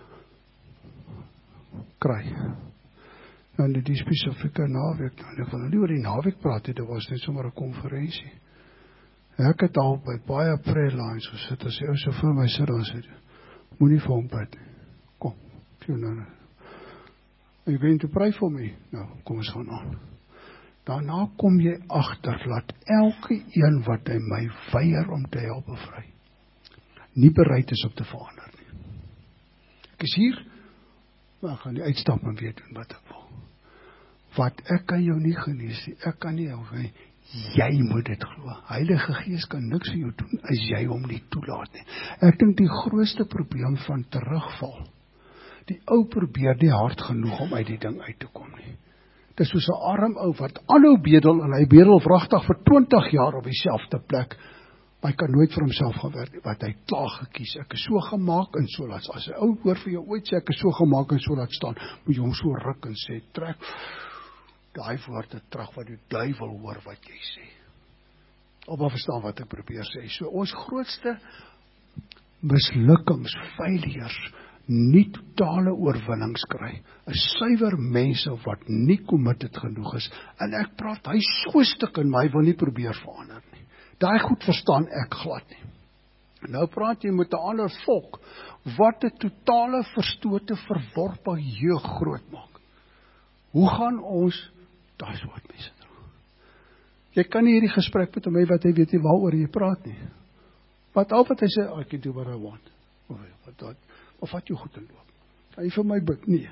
kry. En die spesifieke naweek, nou, ek wil nou nie oor die naweek praat, dit was net sommer 'n konferensie. Ek het al by baie prayer lines gesit, as jy so vir my sit, dan sê, moenie vir hom bid, kom, sê nou, nou. Are you going to pray for me? Nou, kom ons gaan aan. Daarna kom jy agter, laat elke een wat hy my weier om te help bevry, nie bereid is om te verander nie. Ek is hier, maar ek gaan die uitstap en weer doen wat ek wil. Wat ek kan jou nie genees nie, ek kan nie help nie, jy moet dit glo. Heilige Gees kan niks vir jou doen, as jy hom nie toelaat nie. Ek dink die grootste probleem van terugval, die ou probeer nie hard genoeg om uit die ding uit te kom nie. Dit is soos 'n arm ou wat aanhou bedel, en hy bedel vragtig vir twintig jaar op dieselfde plek, maar hy kan nooit vir homself gaan werk, wat hy klaar gekies, ek is so gemaak en so laat, as hy ou hoor vir jou ooit sê, ek is so gemaak en so laat staan, moet jy hom so ruk en sê, trek, daai woorde terug, wat die duiwel hoor wat jy sê. Op maar verstaan wat ek probeer sê. So ons grootste mislukkings, failures, nie totale oorwinnings kry, is suiwer mense wat nie committed genoeg is, en ek praat, hy is so stuk in my, wil nie probeer verander nie. Daai goed verstaan ek glad nie. Nou praat jy met 'n ander volk, wat 'n totale verstote, verworpe jeug groot maak. Hoe gaan ons, daai is wat mense doen. Jy kan nie hierdie gesprek met my, wat hy weet nie waaroor jy praat nie. Wat al wat hy sê, I can do what I want. Wat dat, of wat jy goed in loop. Kan jy vir my bid? Nee.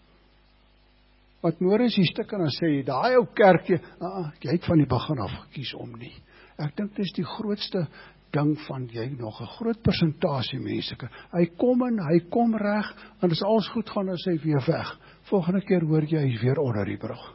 Wat môre is die stuk en dan sê jy, daai ou kerkie, uh, jy het van die begin af gekies om nie. Ek dink dit is die grootste ding van jy nog 'n groot persentasie mense. Hy kom en hy kom reg, en as alles goed gaan, dan sê hy weer weg. Volgende keer hoor jy, hy is weer onder die brug.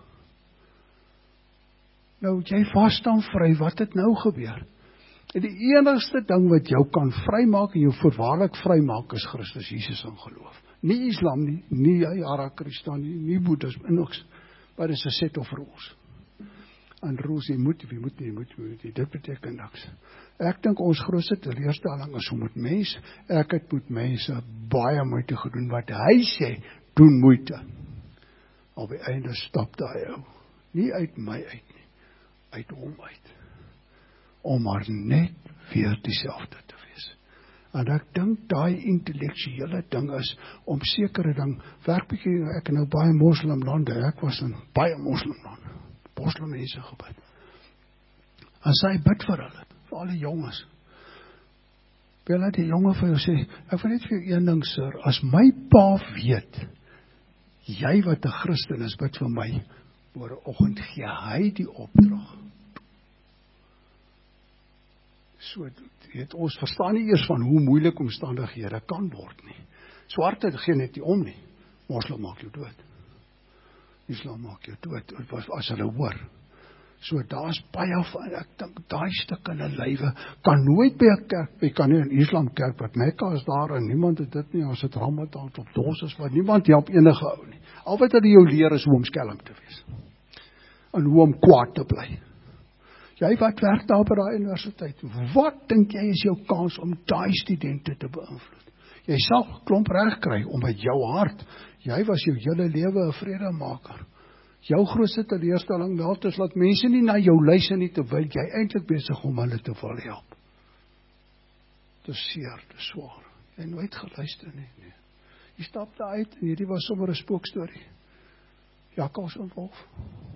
Nou, jy was dan vry, wat het nou gebeur? En die enigste ding wat jou kan vrymaak en jou voorwaarlik vrymaak is Christus Jesus in geloof. Nie Islam nie, nie Hare Krishna nie, nie Boeddhisme, niks. Maar dit is 'n set of rules. En rules, jy moet, jy moet nie, jy moet, jy moet nie, dit beteken niks. Ek dink ons grootste teleurstelling is om met mense, ek het met mense baie moeite gedoen, wat hy sê, doen moeite. Op die einde stap daai ou, nie uit my uit nie, uit hom uit. Om maar net weer dieselfde te wees. En ek dink daai intellektuele ding is, om sekere ding, werk bietjie, ek nou baie moslimlande, ek was in baie moslimlande, moslimmense gebid. En sy bid vir hulle, vir al die jonges. Wil laat die jonge vir jou sê, ek wil net vir jou een ding, sir, as my pa weet, jy wat 'n Christen is, bid vir my, môreoggend gee hy die opdrag. So, het, ons verstaan nie eers van hoe moeilik omstandighede kan word nie. Swarte gee net nie om nie. Moslim maak jou dood. Islam maak jou dood, as hulle hoor. So, daar's baie van, ek dink, daai stuk in 'n lywe, kan nooit by 'n kerk, jy kan nie in Islam kerk, wat Mekka is daar, en niemand het dit nie, as het Ramadan op dos is, maar niemand help enige ou nie. Al wat hulle jou leer is hoe om skelm te wees. En hoe om kwaad te bly. Jy wat werk daar by daai universiteit, wat dink jy is jou kans om daai studente te beïnvloed? Jy sal klomp reg kry, om met jou hart, jy was jou hele lewe 'n vredemaker. Jou grootste teleurstelling wel is, laat mense nie na jou luister nie, terwyl jy eintlik besig om hulle te wil help. Dit is seer, dit is swaar. Jy nooit geluister nie, nee. Jy stap daar uit, en hierdie was sommer 'n spookstorie. Jakkals en wolf.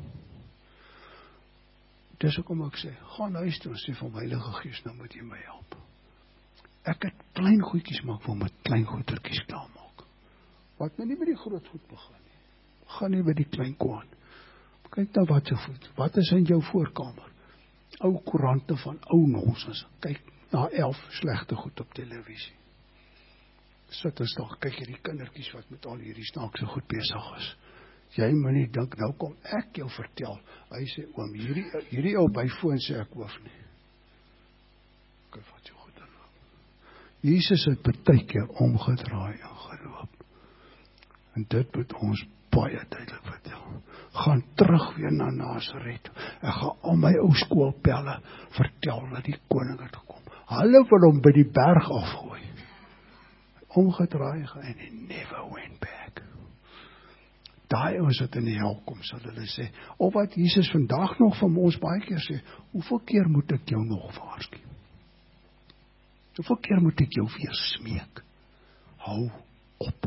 Dis hoekom ek sê, gaan huis toe en sê vir my Heilige Gees, nou moet jy my help. Ek het klein goedjies maak, wil met klein goedertjies klaarmaak. Wat my nie met die groot goed begin nie. Gaan nie met die klein kwaan. Kyk nou wat se goed, wat is in jou voorkamer? Ou koerante van ou nonsens. Kyk na elf slegte goed op televisie. Sit ons daar, kyk hierdie kindertjies wat met al hierdie snaakse goed besig is. Jy moet nie dink, nou kom ek jou vertel. Hy sê, oom, hierdie, hierdie ou byfoon sê ek hoef nie. Kyk wat jou goed inloop. Jesus het baie keer omgedraai en geloop. En dit moet ons baie duidelik vertel. Gaan terug weer na Nasaret. Ek gaan al my ou skoolpelle vertel dat die koning het gekom. Hulle wil hom by die berg afgooi. Omgedraai en he never went back. Daai ons wat in die hel kom, sal hulle sê, of wat Jesus vandag nog van ons baie keer sê, hoeveel keer moet ek jou nog waarsku? Hoeveel keer moet ek jou weer smeek? Hou op.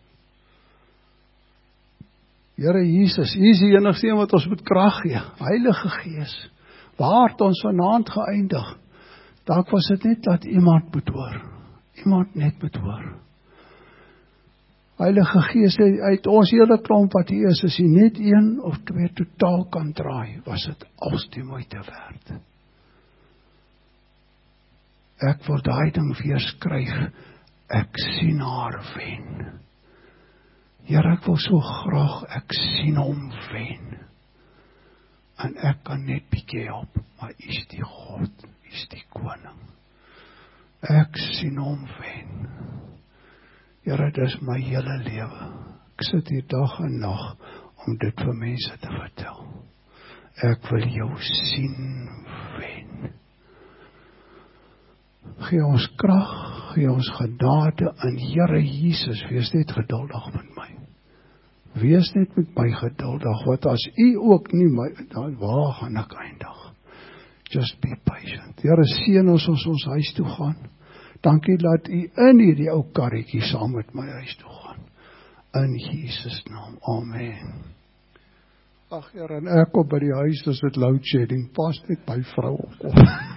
Here Jesus, U is die enigste een wat ons moet krag gee. Heilige Gees, waar het ons vanaand geëindig? Dalk was dit net dat iemand moet hoor. Iemand net moet hoor. Heilige Gees, uit ons hele klomp wat hier is, as jy net een of twee totaal kan draai, was dit als die moeite werd. Ek wil daai ding weer skryf, ek sien haar wen. Here, ek wil so graag, ek sien hom wen. En ek kan net bietjie help, maar U is die God, U is die koning. Ek sien hom wen. Here, dis my hele lewe. Ek sit hier dag en nag om dit vir mense te vertel. Ek wil jou sien wen. Gee ons krag, gee ons genade in Here Jesus, wees net geduldig met my. Wees net met my geduldig, wat as U ook nie my, dan waar gaan ek eindig? Just be patient. Here, seën ons as ons huis toe gaan. Dankie dat U in hierdie ou karretjie saam met my huis toe gaan. In Jesus naam, amen. Ag Here, en ek kom by die huis, dis dit load shedding, pas net my vrou op.